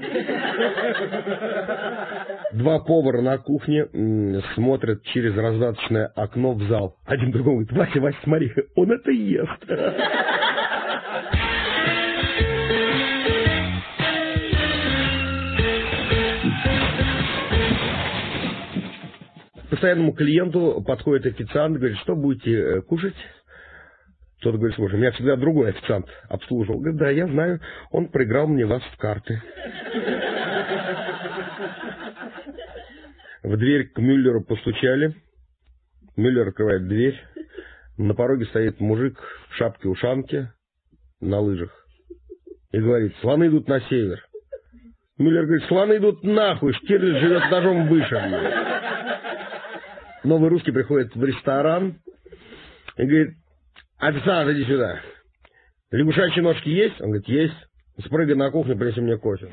Два повара на кухне смотрят через раздаточное окно в зал. Один другому говорит, Вася, Вася, смотри, он это ест. Постоянному клиенту подходит официант, говорит, что будете кушать? Тот говорит, слушай, меня всегда другой официант обслуживал. Говорит, да, я знаю, он проиграл мне вас в карты. В дверь к Мюллеру постучали. Мюллер открывает дверь. На пороге стоит мужик в шапке-ушанке на лыжах. И говорит, слоны идут на север. Мюллер говорит, слоны идут нахуй, Штирлиц живет этажом выше. Новый русский приходит в ресторан и говорит, официант, иди сюда. Лягушачьи ножки есть? Он говорит, есть. Спрыгай на кухню, принеси мне кофе.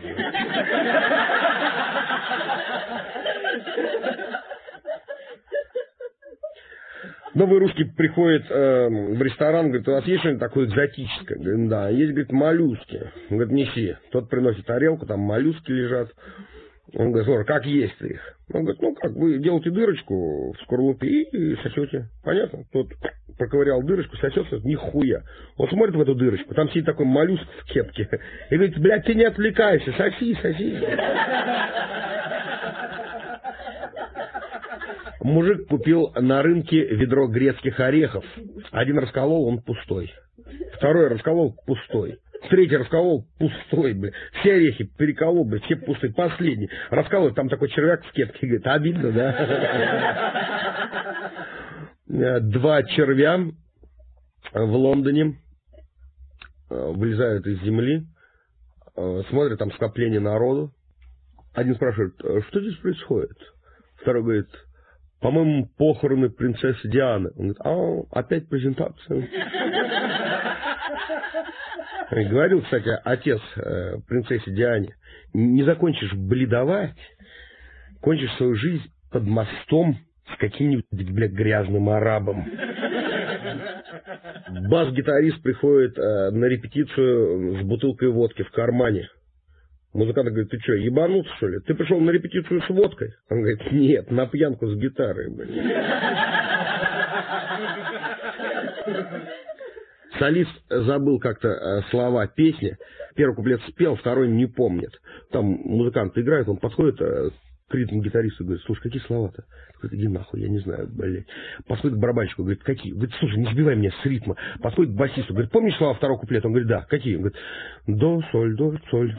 Новый русский приходит э, в ресторан, говорит, у вас есть что-нибудь такое экзотическое? Говорит, да, есть, говорит, моллюски. Он говорит, неси. Тот приносит тарелку, там моллюски лежат. Он говорит, слушай, как есть их? Он говорит, ну как, вы делаете дырочку в скорлупе и сосете. Понятно? Тот проковырял дырочку, сосется, нихуя. Он смотрит в эту дырочку, там сидит такой моллюск в кепке. И говорит, блядь, ты не отвлекайся, соси, соси. Мужик купил на рынке ведро грецких орехов. Один расколол, он пустой. Второй расколол, пустой. Третий расколол, пустой, бля. Все орехи переколол, бля, все пустые. Последний. Расколол, там такой червяк в кепке. Говорит, обидно, да? Два червя в Лондоне вылезают из земли, смотрят, там скопление народу. Один спрашивает, что здесь происходит? Второй говорит, по-моему, похороны принцессы Дианы. Он говорит, а, опять презентация. Говорил, кстати, отец э, принцессе Диане, не закончишь бледовать, кончишь свою жизнь под мостом с каким-нибудь, бля, грязным арабом. Бас-гитарист приходит э, на репетицию с бутылкой водки в кармане. Музыкант говорит, ты что, ебанутся, что ли? Ты пришел на репетицию с водкой? Он говорит, нет, на пьянку с гитарой. Солист забыл как-то слова песни. Первый куплет спел, второй не помнит. Там музыкант играет, он подходит к ритм-гитаристу и говорит, слушай, какие слова-то? Говорит, иди нахуй, я не знаю, блядь. Подходит к барабанщику, говорит, какие? Говорит, слушай, не сбивай меня с ритма. Подходит к басисту, говорит, помнишь слова второго куплета? Он говорит, да, какие? Он говорит, до, соль, до, соль.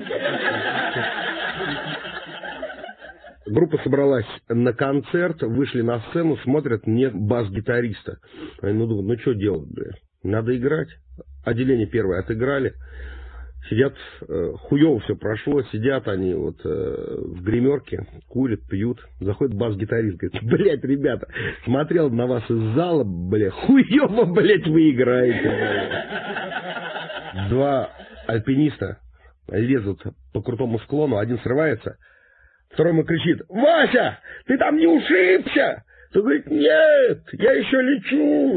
Группа собралась на концерт, вышли на сцену, смотрят, нет бас-гитариста. Они ну думают, ну что делать, блядь? Надо играть. Отделение первое отыграли. Сидят, э, хуёво все прошло, сидят они вот э, в гримерке, курят, пьют. Заходит бас-гитарист, говорит, блядь, ребята, смотрел на вас из зала, блядь, хуёво, блядь, вы играете. Блядь. Два альпиниста лезут по крутому склону, один срывается, второй ему кричит, Вася, ты там не ушибся? Ты говорит, нет, я еще лечу.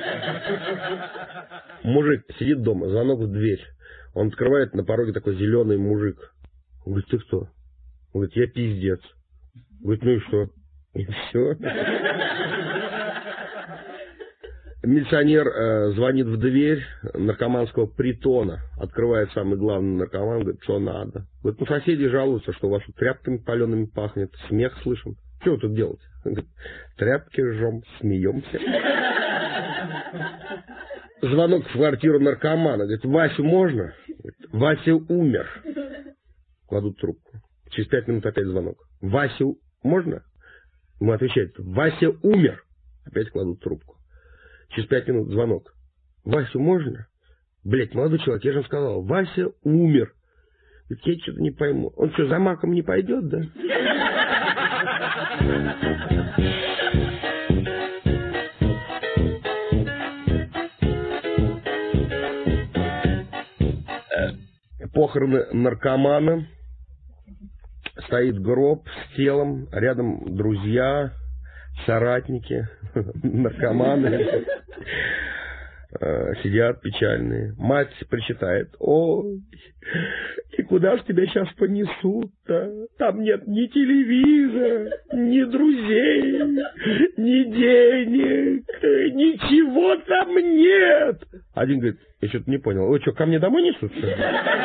Мужик сидит дома, звонок в дверь. Он открывает, на пороге такой зеленый мужик. Он говорит, ты кто? Он говорит, я пиздец. Он говорит, ну и что? И все. Милиционер э, звонит в дверь наркоманского притона. Открывает самый главный наркоман, говорит, что надо. Говорит, ну соседи жалуются, что у вас тряпками палеными пахнет, смех слышим. Что вы тут делаете? Он говорит, тряпки жжем, смеемся. Звонок в квартиру наркомана. Говорит, Васю можно? Говорит, Вася умер. Кладут трубку. Через пять минут опять звонок. Васю можно? Ему отвечает, Вася умер. Опять кладут трубку. Через пять минут звонок. Васю можно? Блять, молодой человек, я же сказал, Вася умер. Говорит, я что-то не пойму. Он что, за маком не пойдет, да? Похороны наркомана. Стоит гроб с телом, рядом друзья, соратники, наркоманы. Сидят печальные. Мать причитает, ой, и куда ж тебя сейчас понесут-то? Там нет ни телевизора, ни друзей, ни денег, ничего там нет. Один говорит, я что-то не понял, вы что, ко мне домой несутся?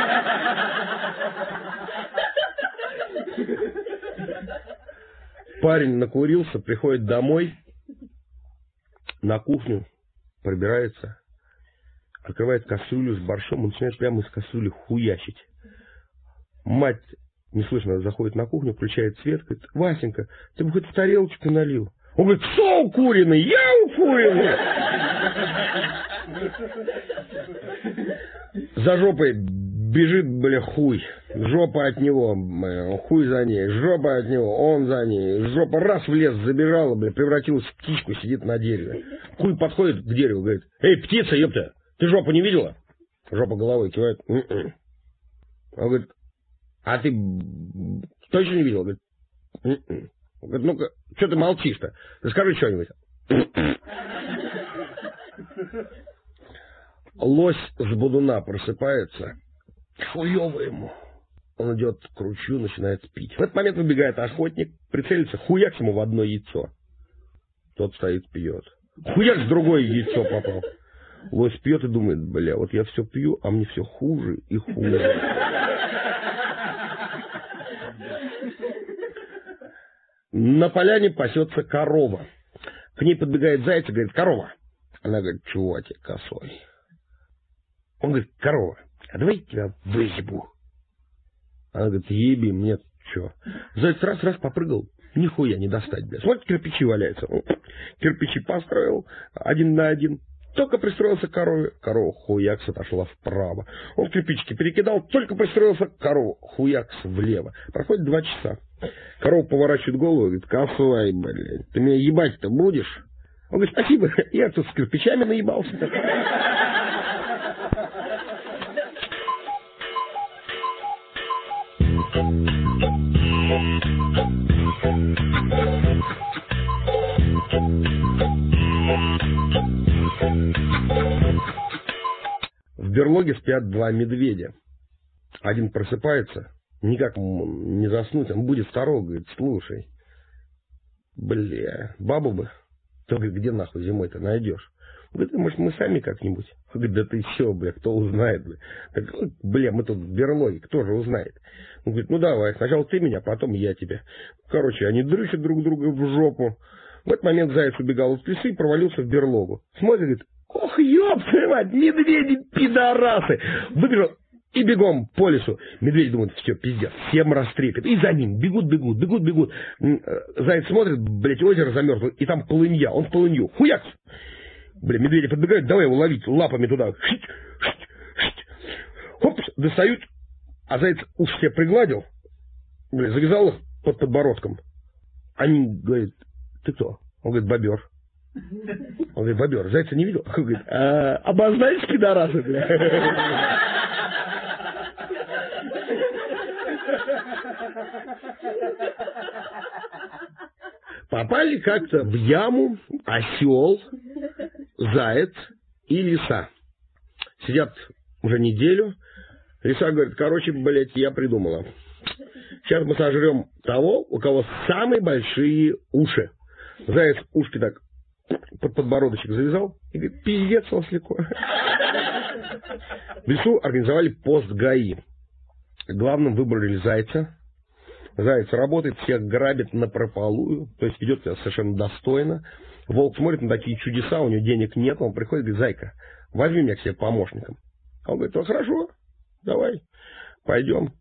Парень накурился, приходит домой, на кухню, пробирается, открывает кастрюлю с борщом, он начинает прямо из кастрюли хуячить. Мать неслышно заходит на кухню, включает свет, говорит, Васенька, ты бы хоть в тарелочку налил. Он говорит, кто укуренный? Я укуренный! За жопой бежит, бля, хуй. Жопа от него, бля, хуй за ней. Жопа от него, он за ней. Жопа раз в лес забежала, бля, превратилась в птичку, сидит на дереве. Хуй подходит к дереву, говорит, эй, птица, ёпта, ты жопу не видела? Жопа головой кивает. М-м. Он говорит, а ты точно не видел? Говорит, м-м. Он говорит, ну-ка, что ты молчишь-то? Ты скажи что-нибудь. Лось с бодуна просыпается, хуёво ему. Он идет к ручью, начинает пить. В этот момент выбегает охотник, прицелится, хуяк ему в одно яйцо. Тот стоит, пьет. Хуяк в другое яйцо попал. Лось пьет и думает, бля, вот я все пью, а мне все хуже и хуже. На поляне пасется корова. К ней подбегает заяц и говорит, корова. Она говорит, чего тебе косой? Он говорит, корова, а давай я тебя выебу. Она говорит, еби, мне что? Заяц раз-раз попрыгал, нихуя не достать, блядь. Смотрит, кирпичи валяются. Кирпичи построил один на один, только пристроился к корове, корова хуякс отошла вправо. Он кирпичики перекидал, только пристроился к корове, хуякс влево. Проходит два часа. Корова поворачивает голову и говорит: косой, блядь, ты меня ебать-то будешь? Он говорит: спасибо, я тут с кирпичами наебался. В берлоге спят два медведя. Один просыпается, никак не заснуть, он будет второго, говорит: слушай, бля, бабу бы, то, говорит, где нахуй зимой-то найдешь? Он говорит: может, мы сами как-нибудь? Он говорит: да ты все, бля, кто узнает, бля. Так, бля, мы тут в берлоге, кто же узнает? Он говорит: ну давай, сначала ты меня, потом я тебя. Короче, они дрыщут друг друга в жопу. В этот момент заяц убегал из леса и провалился в берлогу. Смотрит, говорит: ох, ёб твою мать, медведи, пидорасы! Выбежал и бегом по лесу. Медведь думает: все, пиздец, всем растрепет. И за ним бегут, бегут, бегут, бегут. Заяц смотрит, блядь, озеро замерзло, и там полынья, он в полынью. Хуяк! Бля, медведи подбегают, давай его ловить лапами туда. Шить, шить, шить. Хоп, достают, а заяц уши себе пригладил, бля, завязал их под подбородком. Они говорят: ты кто? Он говорит: бобер. Он говорит: бобер, зайца не видел? Он говорит: а, обозначь, пидорасы, бля. Попали как-то в яму осел, заяц и лиса. Сидят уже неделю. Лиса говорит: короче, блядь, я придумала. Сейчас мы сожрем того, у кого самые большие уши. Заяц ушки так под подбородочек завязал и говорит: пиздец, ослику. В лесу организовали пост ГАИ. Главным выбрали зайца. Заяц работает, всех грабит напропалую, то есть ведет себя совершенно достойно. Волк смотрит на такие чудеса, у него денег нет, он приходит и говорит: зайка, возьми меня к себе помощником. Он говорит: ну хорошо, давай, пойдем.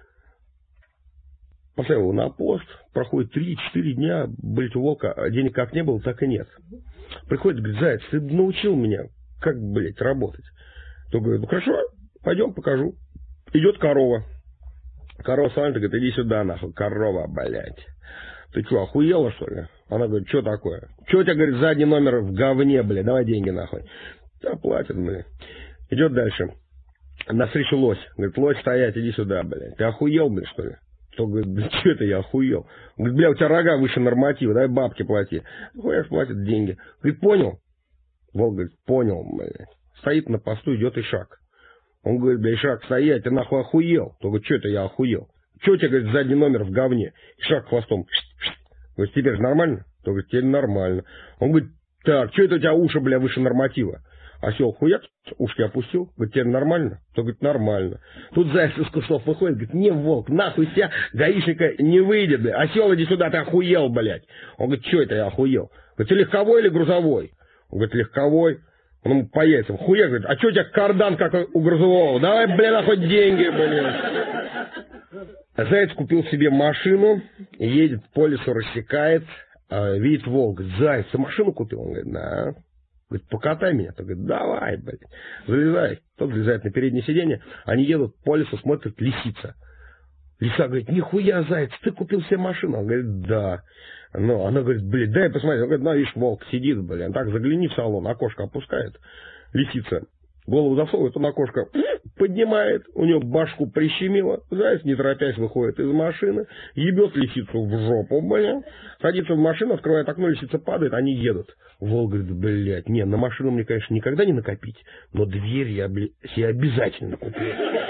Поставил его на пост, проходит три-четыре дня, блядь, у волка денег как не было, так и нет. Приходит, говорит: заяц, ты научил меня, как, блядь, работать. То говорит: ну хорошо, пойдем, покажу. Идет корова. Корова смотрит и говорит: иди сюда, нахуй, корова, блядь. Ты что, охуела, что ли? Она говорит: что такое? Что у тебя, говорит, задний номер в говне, блядь, давай деньги, нахуй. Да, платят, блядь. Идет дальше. Навстречу лось. Говорит: лось, стоять, иди сюда, блядь. Ты охуел, блядь, что ли? Тот говорит: да что это я охуел? Он говорит: бля, у тебя рога выше норматива, давай бабки плати. Хуяк платит деньги. Говорит: понял? Волк говорит: понял, блядь. Стоит на посту, идет Ишак. Он говорит: бля, Ишак, стоять, ты нахуй охуел? Тот говорит: что это я охуел? Что у тебя, говорит, задний номер в говне? Ишак хвостом. Говорит: теперь же нормально? Тот говорит: теперь нормально. Он говорит: так, что это у тебя уши, бля, выше норматива? Осел хуяк, ушки опустил, говорит: теперь нормально? То говорит: нормально. Тут заяц из кустов выходит, говорит: не, волк, нахуй тебя гаишника не выйдет, бля. Осел, иди сюда, ты охуел, блядь. Он говорит: что это я охуел? Говорит: ты легковой или грузовой? Он говорит: легковой. Он ему по яйцам: хуяк, говорит: а что у тебя кардан, как у грузового? Давай, бля, нахуй деньги, блядь. Заяц купил себе машину, едет по лесу, рассекает, видит волк: заяц, ты машину купил? Он говорит: да. Говорит: покатай меня. Тот говорит: давай, блядь, залезай. Тот залезает на переднее сиденье, они едут по лесу, смотрят, лисица. Лиса говорит: нихуя, заяц, ты купил себе машину? Он говорит: да. Ну, она говорит: блядь, дай посмотреть. Он говорит: ну, видишь, волк сидит, блядь, так загляни в салон, окошко опускает. Лисица голову засовывает, он окошко поднимает, у него башку прищемило. Заяц, не торопясь, выходит из машины, ебет лисицу в жопу, блядь, садится в машину, открывает окно, лисица падает, они едут. Волк говорит: блядь, не, на машину мне, конечно, никогда не накопить, но дверь я, блядь, себе обязательно куплю.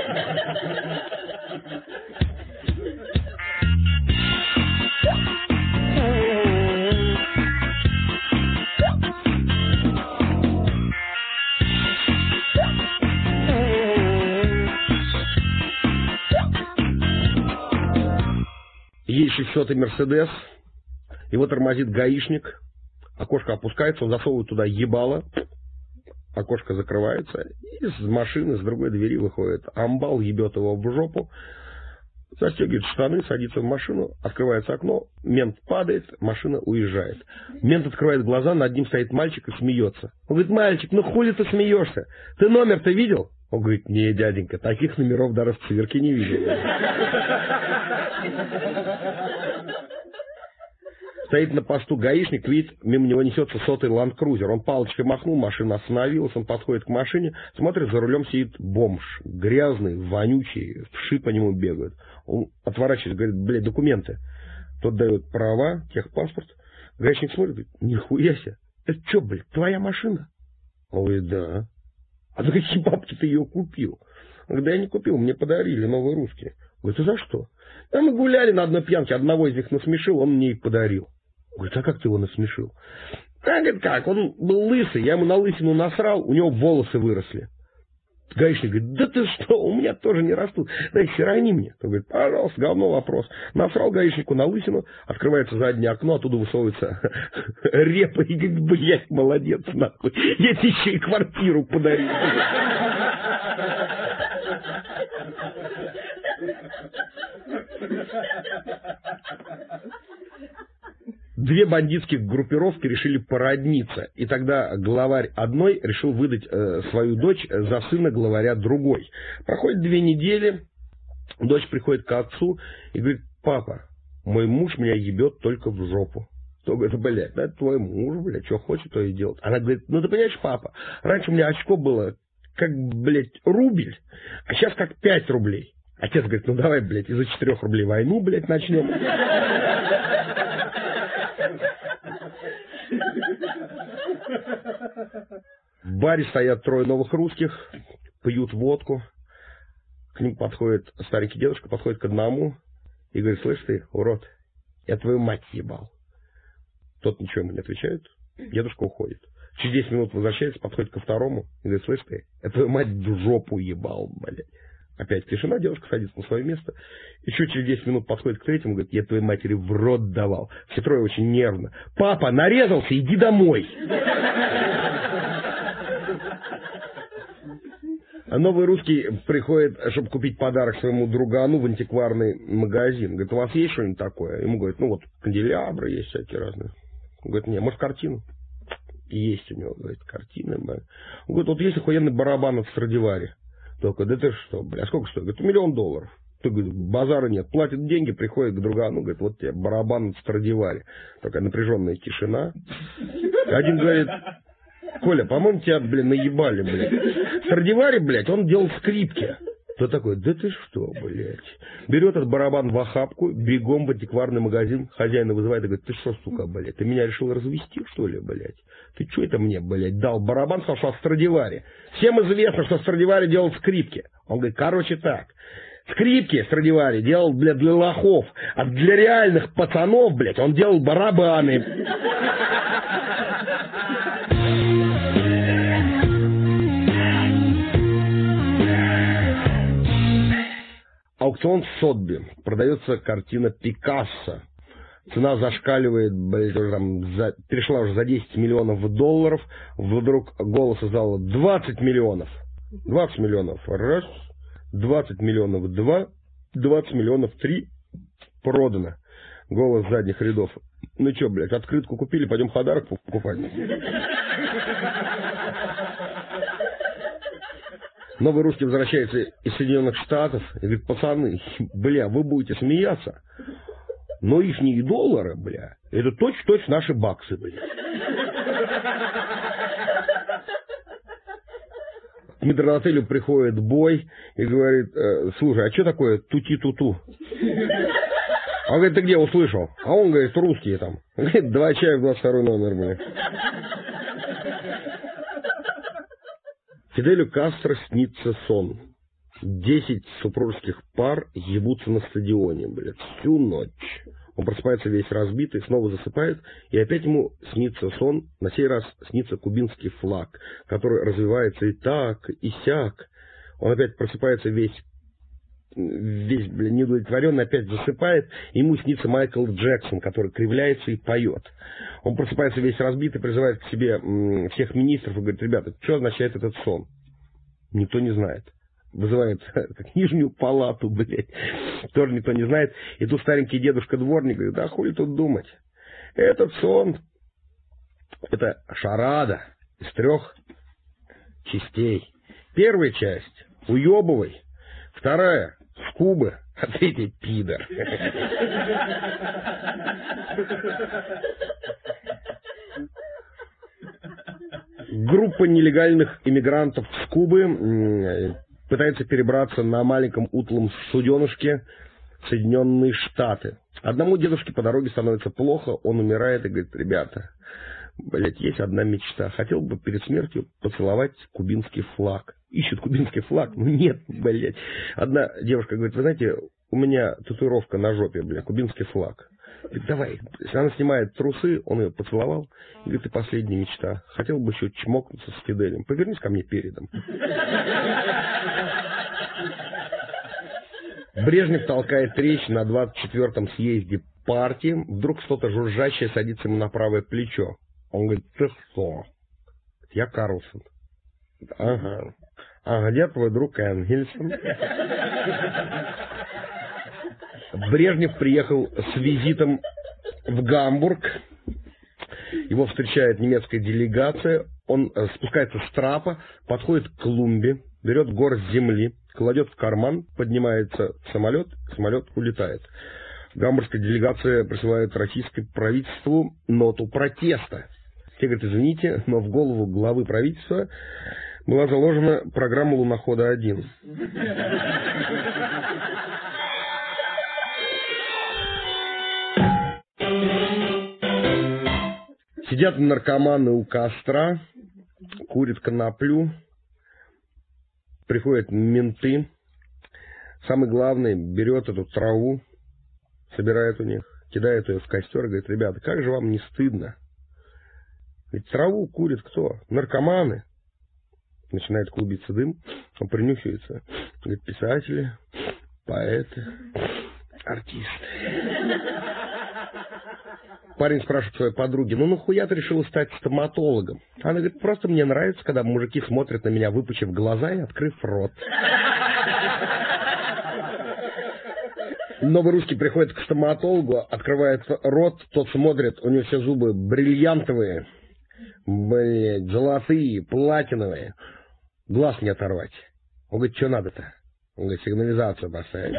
Есть шестисотый Мерседес, его тормозит гаишник, окошко опускается, он засовывает туда ебало, окошко закрывается, и из машины, с другой двери выходит амбал, ебет его в жопу. застегивает штаны, садится в машину, открывается окно, мент падает, машина уезжает. Мент открывает глаза, над ним стоит мальчик и смеется. Он говорит: мальчик, ну хули ты смеешься? Ты номер-то видел? Он говорит: не, дяденька, таких номеров даже в цирке не видел. Стоит на посту гаишник, видит, мимо него несется сотый ланд-крузер. Он палочкой махнул, машина остановилась, он подходит к машине, смотрит, за рулем сидит бомж. Грязный, вонючий, вши по нему бегают. Он отворачивается, говорит: блядь, документы. Тот дает права, техпаспорт. Гаишник смотрит, говорит: нихуя себе. Это что, блядь, твоя машина? Он говорит: да. А за какие бабки ты ее купил? Он говорит: да я не купил, мне подарили новые русские. Говорит: а за что? Да мы гуляли на одной пьянке, одного из них насмешил, он мне их подарил. Говорит: а как ты его насмешил? А, говорит, как? Он был лысый, я ему на лысину насрал, у него волосы выросли. Гаишник говорит: да ты что, у меня тоже не растут, дай херони мне. Он говорит: пожалуйста, говно вопрос. Насрал гаишнику на лысину, открывается заднее окно, оттуда высовывается репа и говорит: блядь, молодец, нахуй, я тебе еще и квартиру подарил. Две бандитских группировки решили породниться, и тогда главарь одной решил выдать э, свою дочь за сына главаря другой. Проходит две недели, дочь приходит к отцу и говорит: папа, мой муж меня ебет только в жопу. Тот говорит: блядь, это твой муж, блядь, что хочет, то и делает. Она говорит: ну ты понимаешь, папа, раньше у меня очко было как, блядь, рубль, а сейчас как пять рублей. Отец говорит: ну давай, блядь, из-за четырех рублей войну, блядь, начнем. В баре стоят трое новых русских, пьют водку. К ним подходит старенький дедушка, подходит к одному и говорит: слышь ты, урод, я твою мать ебал. Тот ничего ему не отвечает, дедушка уходит. Через десять минут возвращается, подходит ко второму и говорит: слышь ты, я твою мать в жопу ебал, блядь. Опять тишина, девушка садится на свое место. Еще через десять минут подходит к третьему, говорит: я твоей матери в рот давал. Все трое очень нервно. Папа, нарезался, иди домой. А новый русский приходит, чтобы купить подарок своему другану в антикварный магазин. Говорит: у вас есть что-нибудь такое? Ему говорят: ну вот канделябры есть всякие разные. Он говорит: не, может картину? Есть у него, говорит, картины. Он говорит: вот есть охуенный барабан от Страдивари. Только: да ты что, бля, сколько стоит? Говорит: миллион долларов. Ты, говорит, базара нет. Платит деньги, приходит к другану, говорит: вот тебе барабан от Страдивари. Такая напряженная тишина. Один говорит: Коля, по-моему, тебя, блин, наебали, блядь. Страдивари, блядь, он делал скрипки. Кто такой: да ты что, блядь. Берет этот барабан в охапку, бегом в антикварный магазин, хозяина вызывает и говорит: ты что, сука, блядь, ты меня решил развести, что ли, блядь? Ты что это мне, блядь, дал барабан, сказал, что от Страдивари. Всем известно, что Страдивари делал скрипки. Он говорит: короче так, скрипки Страдивари делал, блядь, для лохов, а для реальных пацанов, блядь, он делал барабаны. Аукцион в Сотби. Продается картина Пикассо. Цена зашкаливает, блядь, уже там за, перешла уже за десять миллионов долларов. Вдруг голос из зала: двадцать миллионов. двадцать миллионов. Раз. двадцать миллионов. Два. двадцать миллионов. Три. Продано. Голос задних рядов: ну что, блядь, открытку купили, пойдем подарок покупать. Новый русский возвращается из Соединенных Штатов и говорит: пацаны, бля, вы будете смеяться, но ихние доллары, бля, это точь-в-точь наши баксы, бля. К метрдотелю приходит бой и говорит: слушай, а что такое тути-туту? Он говорит: ты где услышал? А он говорит: русские там. Говорит: два чая в двадцать второй номер, бля. Фиделю Кастро снится сон. Десять супружеских пар ебутся на стадионе, блядь, всю ночь. Он просыпается весь разбитый, снова засыпает, и опять ему снится сон. На сей раз снится кубинский флаг, который развивается и так, и сяк. Он опять просыпается весь, весь, блядь, неудовлетворенный, опять засыпает, и ему снится Майкл Джексон, который кривляется и поет. Он просыпается весь разбитый, призывает к себе м, всех министров и говорит: ребята, что означает этот сон? Никто не знает. Вызывает как нижнюю палату, блядь. тоже никто не знает. И тут старенький дедушка-дворник говорит, да хули тут думать. Этот сон, это шарада из трех частей. Первая часть — уебывай. Вторая — скубы. А третья — пидор. Группа нелегальных иммигрантов с Кубы пытается перебраться на маленьком утлом суденышке в Соединенные Штаты. Одному дедушке по дороге становится плохо, он умирает и говорит, ребята, блять, есть одна мечта. Хотел бы перед смертью поцеловать кубинский флаг. Ищут кубинский флаг, ну нет, блять. Одна девушка говорит, вы знаете, у меня татуировка на жопе, блядь, кубинский флаг. Говорит, давай. Она снимает трусы, он ее поцеловал. Говорит, и последняя мечта. Хотел бы еще чмокнуться с Фиделем. Повернись ко мне передом. Брежнев толкает речь на двадцать четвёртом съезде партии. Вдруг что-то жужжащее садится ему на правое плечо. Он говорит, ты кто? Я Карлсон. Ага. А где твой друг Энгельсон? Брежнев приехал с визитом в Гамбург. Его встречает немецкая делегация. Он спускается с трапа, подходит к клумбе, берет горсть земли, кладет в карман, поднимается в самолет, самолет улетает. Гамбургская делегация присылает российскому правительству ноту протеста. Те говорят, извините, но в голову главы правительства была заложена программа лунохода один. Сидят наркоманы у костра, курят коноплю, приходят менты. Самый главный берет эту траву, собирает у них, кидает ее в костер и говорит, ребята, как же вам не стыдно? Ведь траву курит кто? Наркоманы. Начинает клубиться дым, он принюхивается. Говорит, писатели, поэты, артисты. Парень спрашивает своей подруги, ну нахуя ты решила стать стоматологом? Она говорит, просто мне нравится, когда мужики смотрят на меня, выпучив глаза и открыв рот. Новый русский приходит к стоматологу, открывает рот, тот смотрит, у него все зубы бриллиантовые, блядь, золотые, платиновые. Глаз не оторвать. Он говорит, что надо-то? Он говорит, сигнализацию поставить.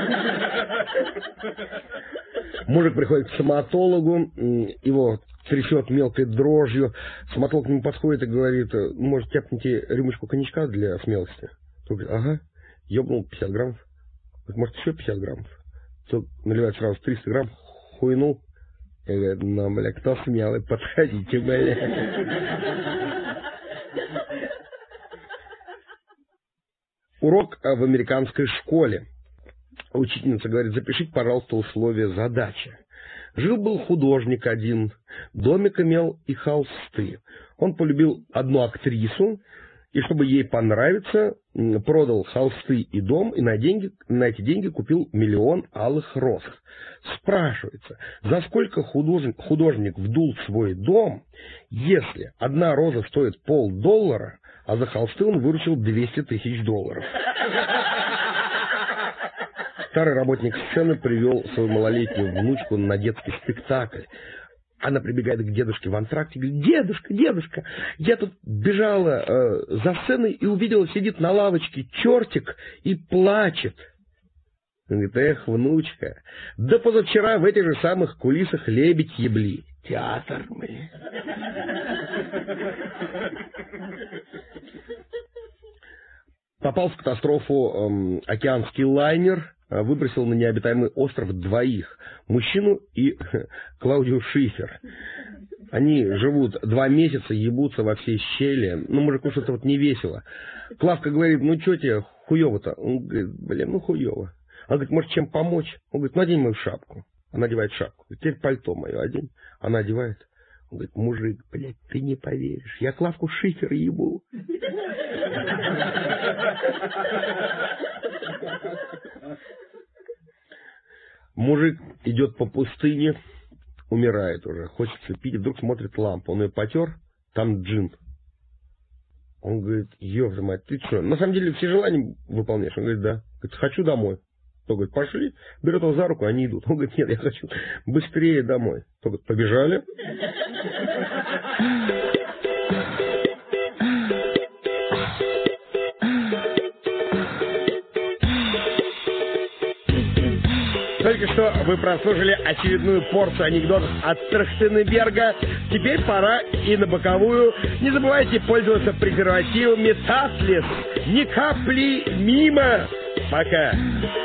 Мужик приходит к стоматологу, его трясет мелкой дрожью. Стоматолог к нему подходит и говорит, может, тяпните рюмочку коньячка для смелости? Он говорит, ага, ебнул пятьдесят граммов. Говорит, может, еще пятьдесят граммов? Тот наливает сразу триста грамм, хуйнул. И говорит, ну, бля, кто смелый, подходите, бля. Урок в американской школе. Учительница говорит, запишите, пожалуйста, условия задачи. Жил-был художник один, домик имел и холсты. Он полюбил одну актрису, и чтобы ей понравиться, продал холсты и дом, и на, деньги, на эти деньги купил миллион алых роз. Спрашивается, за сколько художник, художник вдул свой дом, если одна роза стоит полдоллара, а за холсты он выручил двести тысяч долларов. Старый работник сцены привел свою малолетнюю внучку на детский спектакль. Она прибегает к дедушке в антракте и говорит, дедушка, дедушка, я тут бежала э, за сценой и увидела, сидит на лавочке чертик и плачет. Он говорит, эх, внучка, да позавчера в этих же самых кулисах лебедь ебли. Театр, блин. Попал в катастрофу эм, океанский лайнер, выбросил на необитаемый остров двоих, мужчину и Клаудию Шифер. Они живут два месяца, ебутся во все щели. Ну, мужику что-то вот не весело. Клавка говорит, ну, что тебе хуёво-то? Он говорит, блин, ну, хуёво. Она говорит, может, чем помочь? Он говорит, надень мою шапку. Она одевает шапку. Теперь пальто мое одень. Она одевает. Он говорит, мужик, блядь, ты не поверишь. Я Клавку Шифер ебу. Мужик идет по пустыне, умирает уже, хочется пить, вдруг смотрит лампу, он ее потер, там джин. Он говорит, ёпта мать, ты что? На самом деле все желания выполняешь? Он говорит, да. Говорит, хочу домой. Тот говорит, пошли, берет его за руку, они идут. Он говорит, нет, я хочу быстрее домой. Тот говорит, побежали. Только что вы прослушали очередную порцию анекдотов от Трахтенберга. Теперь пора и на боковую. Не забывайте пользоваться презервативами Таслис. Ни капли мимо. Пока.